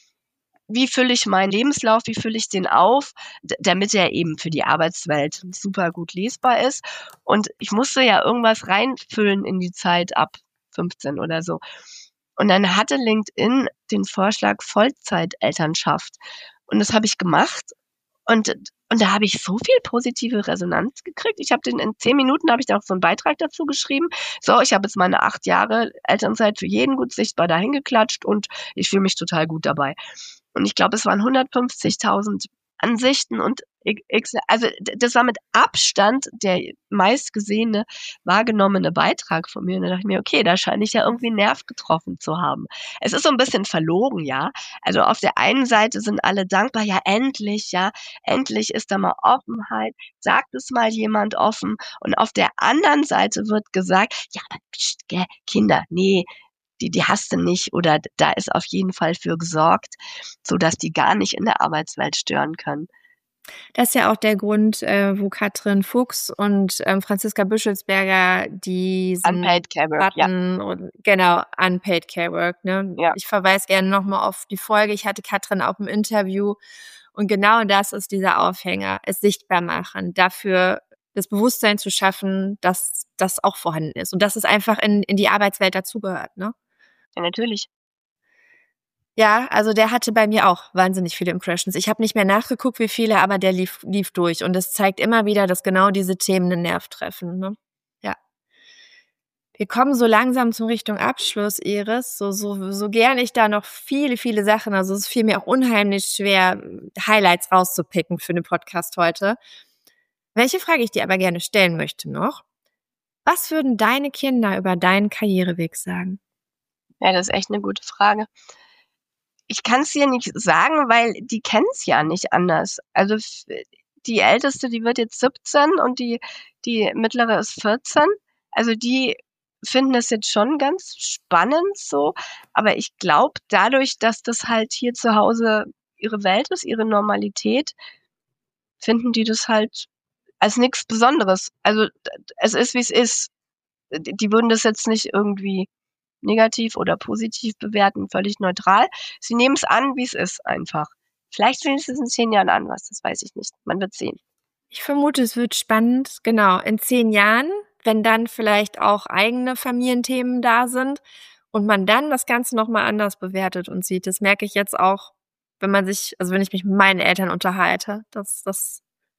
Wie fülle ich meinen Lebenslauf, wie fülle ich den auf, d damit er eben für die Arbeitswelt super gut lesbar ist. Und ich musste ja irgendwas reinfüllen in die Zeit ab fünfzehn oder so. Und dann hatte LinkedIn den Vorschlag Vollzeitelternschaft. Und das habe ich gemacht und und da habe ich so viel positive Resonanz gekriegt. Ich habe den in zehn Minuten habe ich da auch so 'n Beitrag dazu geschrieben. So, ich habe jetzt meine acht Jahre Elternzeit für jeden gut sichtbar dahin geklatscht und ich fühle mich total gut dabei. Und ich glaube, es waren hundertfünfzigtausend Ansichten und X, also das war mit Abstand der meistgesehene, wahrgenommene Beitrag von mir. Und da dachte ich mir: „Okay, da scheine ich ja irgendwie 'n Nerv getroffen zu haben.“ Es ist so 'n bisschen verlogen, ja. Also, auf der einen Seite sind alle dankbar: „Ja, endlich, ja, endlich ist da mal Offenheit. Sagt es mal jemand offen.“ Und auf der anderen Seite wird gesagt: „Ja, aber pst, gell, Kinder, ne, die die hast du nicht oder da ist auf jeden Fall für gesorgt, sodass die gar nicht in der Arbeitswelt stören können.“ Das ist ja auch der Grund, äh, wo Katrin Fuchs und, ähm, Franziska Bischofsberger diesen Unpaid Care Work, ja. Button und genau, Unpaid Care Work, ne? Ja. Ich verweise gerne noch mal auf die Folge. Ich hatte Katrin auch im Interview und genau das ist dieser Aufhänger, es sichtbar machen, dafür das Bewusstsein zu schaffen, dass das auch vorhanden ist und dass es einfach in in die Arbeitswelt dazugehört, ne? Ja, natürlich. Ja, also der hatte bei mir auch wahnsinnig viele Impressions. Ich habe nicht mehr nachgeguckt, wie viele, aber der lief lief durch und das zeigt immer wieder, dass genau diese Themen 'nen Nerv treffen, ne? Ja. Wir kommen so langsam zum Richtung Abschluss, Iris. So so so gern ich da noch viele, viele Sachen, also es fiel mir auch unheimlich schwer, Highlights rauszupicken für den Podcast heute. Welche Frage ich dir aber gerne stellen möchte noch: Was würden deine Kinder über deinen Karriereweg sagen? Ja, das ist echt 'ne gute Frage. Ich kann's dir nicht sagen, weil die kennen's ja nicht anders. Also f die Älteste, die wird jetzt siebzehn und die die Mittlere ist vierzehn. Also die finden das jetzt schon ganz spannend so, aber ich glaube, dadurch, dass das halt hier zu Hause ihre Welt ist, ihre Normalität finden die das halt als nix Besonderes. Also, d es ist, wie's ist. D die würden das jetzt nicht irgendwie negativ oder positiv bewerten, völlig neutral. Sie nehmen's an, wie's ist einfach. Vielleicht sehen sie's in zehn Jahren anders, das weiß ich nicht. Man wird sehen. Ich vermute, es wird spannend, genau, in zehn Jahren, wenn dann vielleicht auch eigene Familienthemen da sind und man dann das Ganze noch mal anders bewertet und sieht. Das merke ich jetzt auch, wenn man sich also, wenn ich mich mit meinen Eltern unterhalte, dass das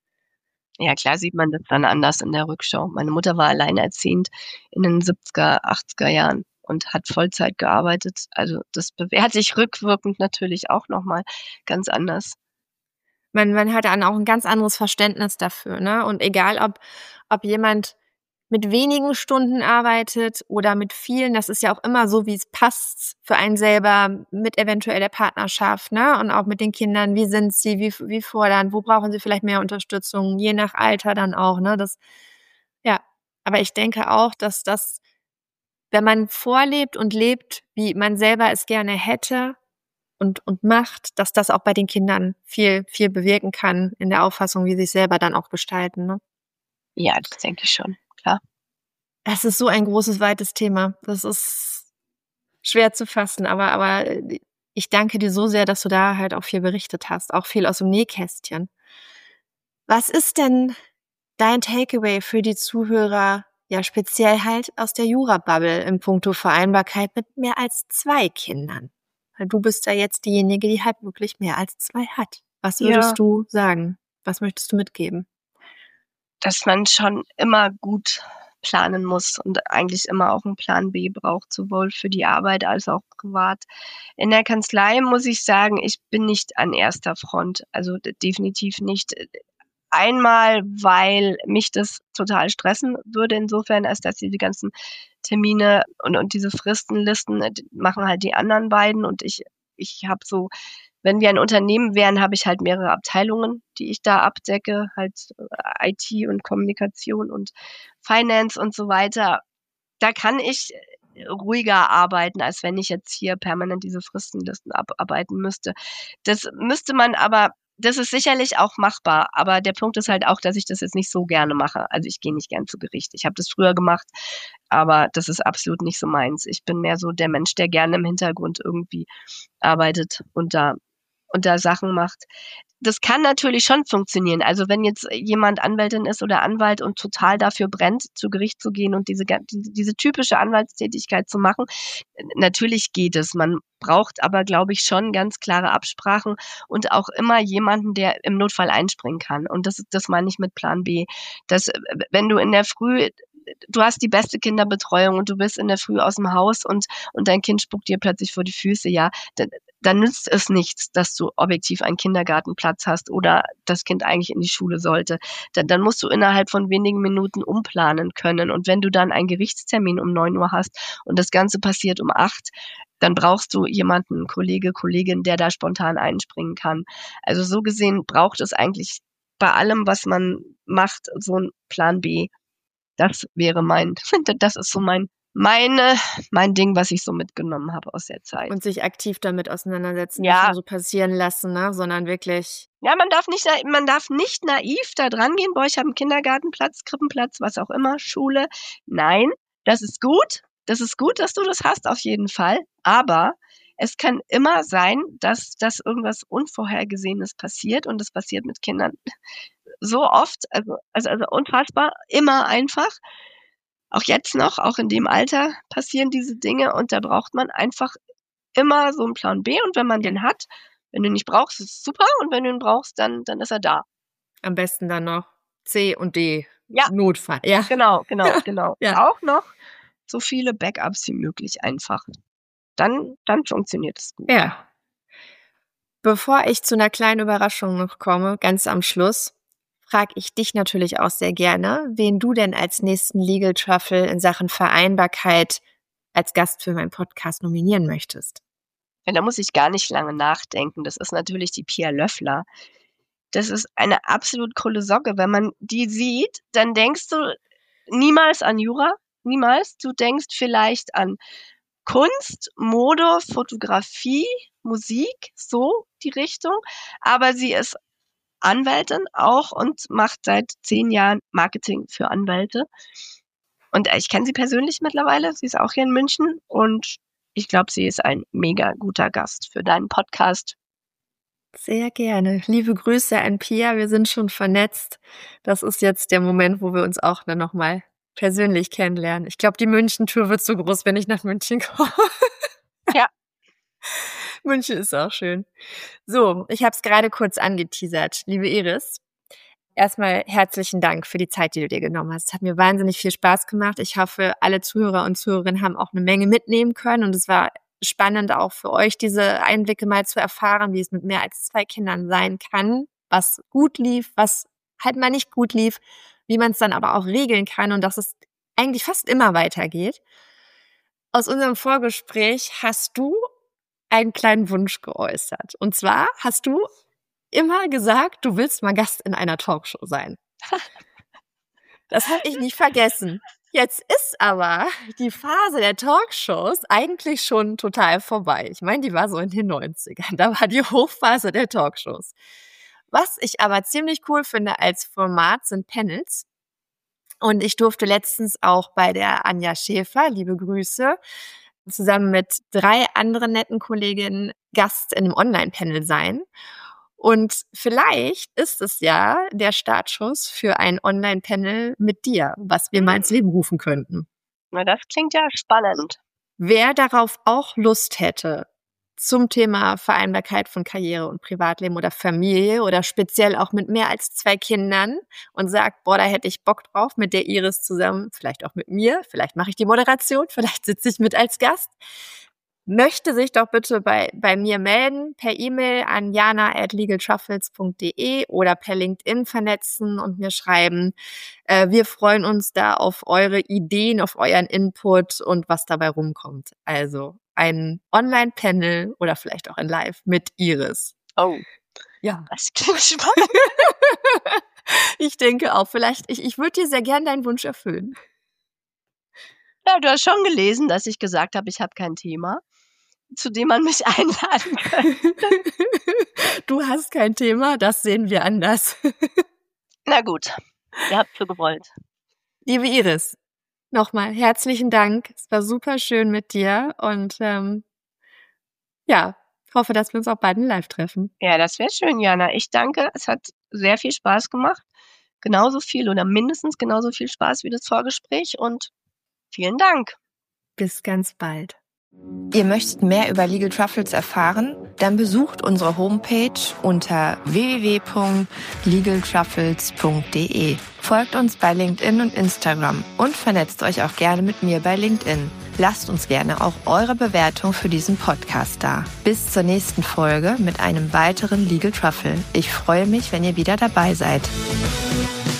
Ja, klar sieht man das dann anders in der Rückschau. Meine Mutter war alleinerziehend in den siebziger, achtziger Jahren und hat Vollzeit gearbeitet. Also, das bewerte ich rückwirkend natürlich auch noch mal ganz anders. Man man hat dann auch 'n ganz anderes Verständnis dafür, ne? Und egal, ob ob jemand mit wenigen Stunden arbeitet oder mit vielen, das ist ja auch immer so, wie's passt für einen selber mit eventuell der Partnerschaft, ne? Und auch mit den Kindern. Wie sind sie? Wie f wie fordernd? Wo brauchen sie vielleicht mehr Unterstützung? Je nach Alter dann auch, ne? Das ja, aber ich denke auch, dass das, wenn man vorlebt und lebt, wie man selber es gerne hätte und und macht, dass das auch bei den Kindern viel viel bewirken kann in der Auffassung, wie sie's selber dann auch gestalten, ne? Ja, das denke ich schon, klar. Es ist so ein großes, weites Thema. Das ist schwer zu fassen, aber aber, äh, ich danke dir so sehr, dass du da halt auch viel berichtet hast, auch viel aus'm Nähkästchen. Was ist denn dein Takeaway für die Zuhörer, ja, speziell halt aus der Jura-Bubble in puncto Vereinbarkeit mit mehr als zwei Kindern? Weil du bist ja jetzt diejenige, die halt wirklich mehr als zwei hat. Was Ja. würdest du sagen? Was möchtest du mitgeben? Dass man schon immer gut planen muss und eigentlich immer auch 'n Plan B braucht, sowohl für die Arbeit als auch privat. In der Kanzlei muss ich sagen, ich bin nicht an erster Front, also d definitiv nicht. Einmal, weil mich das total stressen würde insofern, als dass diese ganzen Termine und und diese Fristenlisten, d machen halt die anderen beiden und ich ich habe so wenn wir ein Unternehmen wären, habe ich halt mehrere Abteilungen, die ich da abdecke, halt I T und Kommunikation und Finance und so weiter. Da kann ich ruhiger arbeiten, als wenn ich jetzt hier permanent diese Fristenlisten abarbeiten müsste. Das müsste man aber das ist sicherlich auch machbar, aber der Punkt ist halt auch, dass ich das jetzt nicht so gerne mache. Also, ich gehe nicht gern zu Gericht. Ich habe das früher gemacht, aber das ist absolut nicht so meins. Ich bin mehr so der Mensch, der gerne im Hintergrund irgendwie arbeitet und da und da Sachen macht. Das kann natürlich schon funktionieren. Also, wenn jetzt jemand Anwältin ist oder Anwalt und total dafür brennt, zu Gericht zu gehen und diese gan diese diese typische Anwaltstätigkeit zu machen, n natürlich geht es. Man braucht aber, glaube ich, schon ganz klare Absprachen und auch immer jemanden, der im Notfall einspringen kann. Und das das meine ich mit Plan B. Dass, w wenn du in der Früh du hast die beste Kinderbetreuung und du bist in der Früh aus'm Haus und und dein Kind spuckt dir plötzlich vor die Füße, ja, d dann nützt es nichts, dass du objektiv einen Kindergartenplatz hast oder das Kind eigentlich in die Schule sollte. Dann, dann musst du innerhalb von wenigen Minuten umplanen können. Und wenn du dann einen Gerichtstermin um neun Uhr hast und das Ganze passiert um acht, dann brauchst du jemanden, Kollege, Kollegin, der da spontan einspringen kann. Also so gesehen braucht es eigentlich bei allem, was man macht, so ein Plan B. Das wäre mein, das ist so mein Meine, mein Ding, was ich so mitgenommen habe aus der Zeit. Und sich aktiv damit auseinandersetzen, Ja. nicht nur so passieren lassen, ne, sondern wirklich. Ja, man darf nicht, na- man darf nicht naiv da dran gehen, boah, ich habe einen Kindergartenplatz, Krippenplatz, was auch immer, Schule. Nein, das ist gut. Das ist gut, dass du das hast, auf jeden Fall. Aber es kann immer sein, dass, dass irgendwas Unvorhergesehenes passiert und das passiert mit Kindern so oft, also, also, also unfassbar, immer einfach. Auch jetzt noch, auch in dem Alter passieren diese Dinge und da braucht man einfach immer so einen Plan B und wenn man den hat, wenn du ihn nicht brauchst, ist es super und wenn du ihn brauchst, dann dann ist er da. Am besten dann noch C und D. Ja. Notfall, ja. Genau, genau, genau. Ja. Auch noch so viele Backups wie möglich einfach. Dann dann funktioniert es gut. Ja. Bevor ich zu einer kleinen Überraschung noch komme, ganz am Schluss, frage ich dich natürlich auch sehr gerne, wen du denn als nächsten Legal Truffle in Sachen Vereinbarkeit als Gast für meinen Podcast nominieren möchtest. Ja, da muss ich gar nicht lange nachdenken. Das ist natürlich die Pia Löffler. Das ist eine absolut coole Socke. Wenn man die sieht, dann denkst du niemals an Jura, niemals. Du denkst vielleicht an Kunst, Mode, Fotografie, Musik, so die Richtung. Aber sie ist Anwältin auch und macht seit zehn Jahren Marketing für Anwälte. Und ich kenne sie persönlich mittlerweile. Sie ist auch hier in München und ich glaube, sie ist ein mega guter Gast für deinen Podcast. Sehr gerne. Liebe Grüße an Pia, wir sind schon vernetzt. Das ist jetzt der Moment, wo wir uns auch dann nochmal persönlich kennenlernen. Ich glaube, die München-Tour wird so groß, wenn ich nach München komme. Ja. München ist auch schön. So, ich habe es gerade kurz angeteasert. Liebe Iris, erstmal herzlichen Dank für die Zeit, die du dir genommen hast. Es hat mir wahnsinnig viel Spaß gemacht. Ich hoffe, alle Zuhörer und Zuhörerinnen haben auch eine Menge mitnehmen können. Und es war spannend auch für euch, diese Einblicke mal zu erfahren, wie es mit mehr als zwei Kindern sein kann, was gut lief, was halt mal nicht gut lief, wie man es dann aber auch regeln kann und dass es eigentlich fast immer weitergeht. Aus unserem Vorgespräch hast du einen kleinen Wunsch geäußert. Und zwar hast du immer gesagt, du willst mal Gast in einer Talkshow sein. Das habe ich nicht vergessen. Jetzt ist aber die Phase der Talkshows eigentlich schon total vorbei. Ich meine, die war so in den neunzigern. Da war die Hochphase der Talkshows. Was ich aber ziemlich cool finde als Format sind Panels. Und ich durfte letztens auch bei der Anja Schäfer, liebe Grüße, zusammen mit drei anderen netten Kolleginnen Gast in einem Online-Panel sein. Und vielleicht ist es ja der Startschuss für ein Online-Panel mit dir, was wir mal ins Leben rufen könnten. Na, das klingt ja spannend. Wer darauf auch Lust hätte, zum Thema Vereinbarkeit von Karriere und Privatleben oder Familie oder speziell auch mit mehr als zwei Kindern und sagt, boah, da hätte ich Bock drauf, mit der Iris zusammen, vielleicht auch mit mir, vielleicht mache ich die Moderation, vielleicht sitze ich mit als Gast, möchte sich doch bitte bei, bei mir melden, per E-Mail an jana at legaltruffles punkt de oder per LinkedIn vernetzen und mir schreiben. Äh, wir freuen uns da auf eure Ideen, auf euren Input und was dabei rumkommt. Also ein Online-Panel oder vielleicht auch ein Live mit Iris. Oh, ja. Das klingt spannend. Ich denke auch, vielleicht, ich, ich würde dir sehr gern deinen Wunsch erfüllen. Ja, du hast schon gelesen, dass ich gesagt habe, ich habe kein Thema, zu dem man mich einladen könnte. Du hast kein Thema, das sehen wir anders. Na gut, ihr habt so gewollt. Liebe Iris, nochmal herzlichen Dank. Es war super schön mit dir und ähm, ja, hoffe, dass wir uns auch bald in Live treffen. Ja, das wäre schön, Jana. Ich danke, es hat sehr viel Spaß gemacht. Genauso viel oder mindestens genauso viel Spaß wie das Vorgespräch und vielen Dank. Bis ganz bald. Ihr möchtet mehr über Legal Truffles erfahren? Dann besucht unsere Homepage unter w w w punkt legal truffles punkt d e. Folgt uns bei LinkedIn und Instagram und vernetzt euch auch gerne mit mir bei LinkedIn. Lasst uns gerne auch eure Bewertung für diesen Podcast da. Bis zur nächsten Folge mit einem weiteren Legal Truffle. Ich freue mich, wenn ihr wieder dabei seid.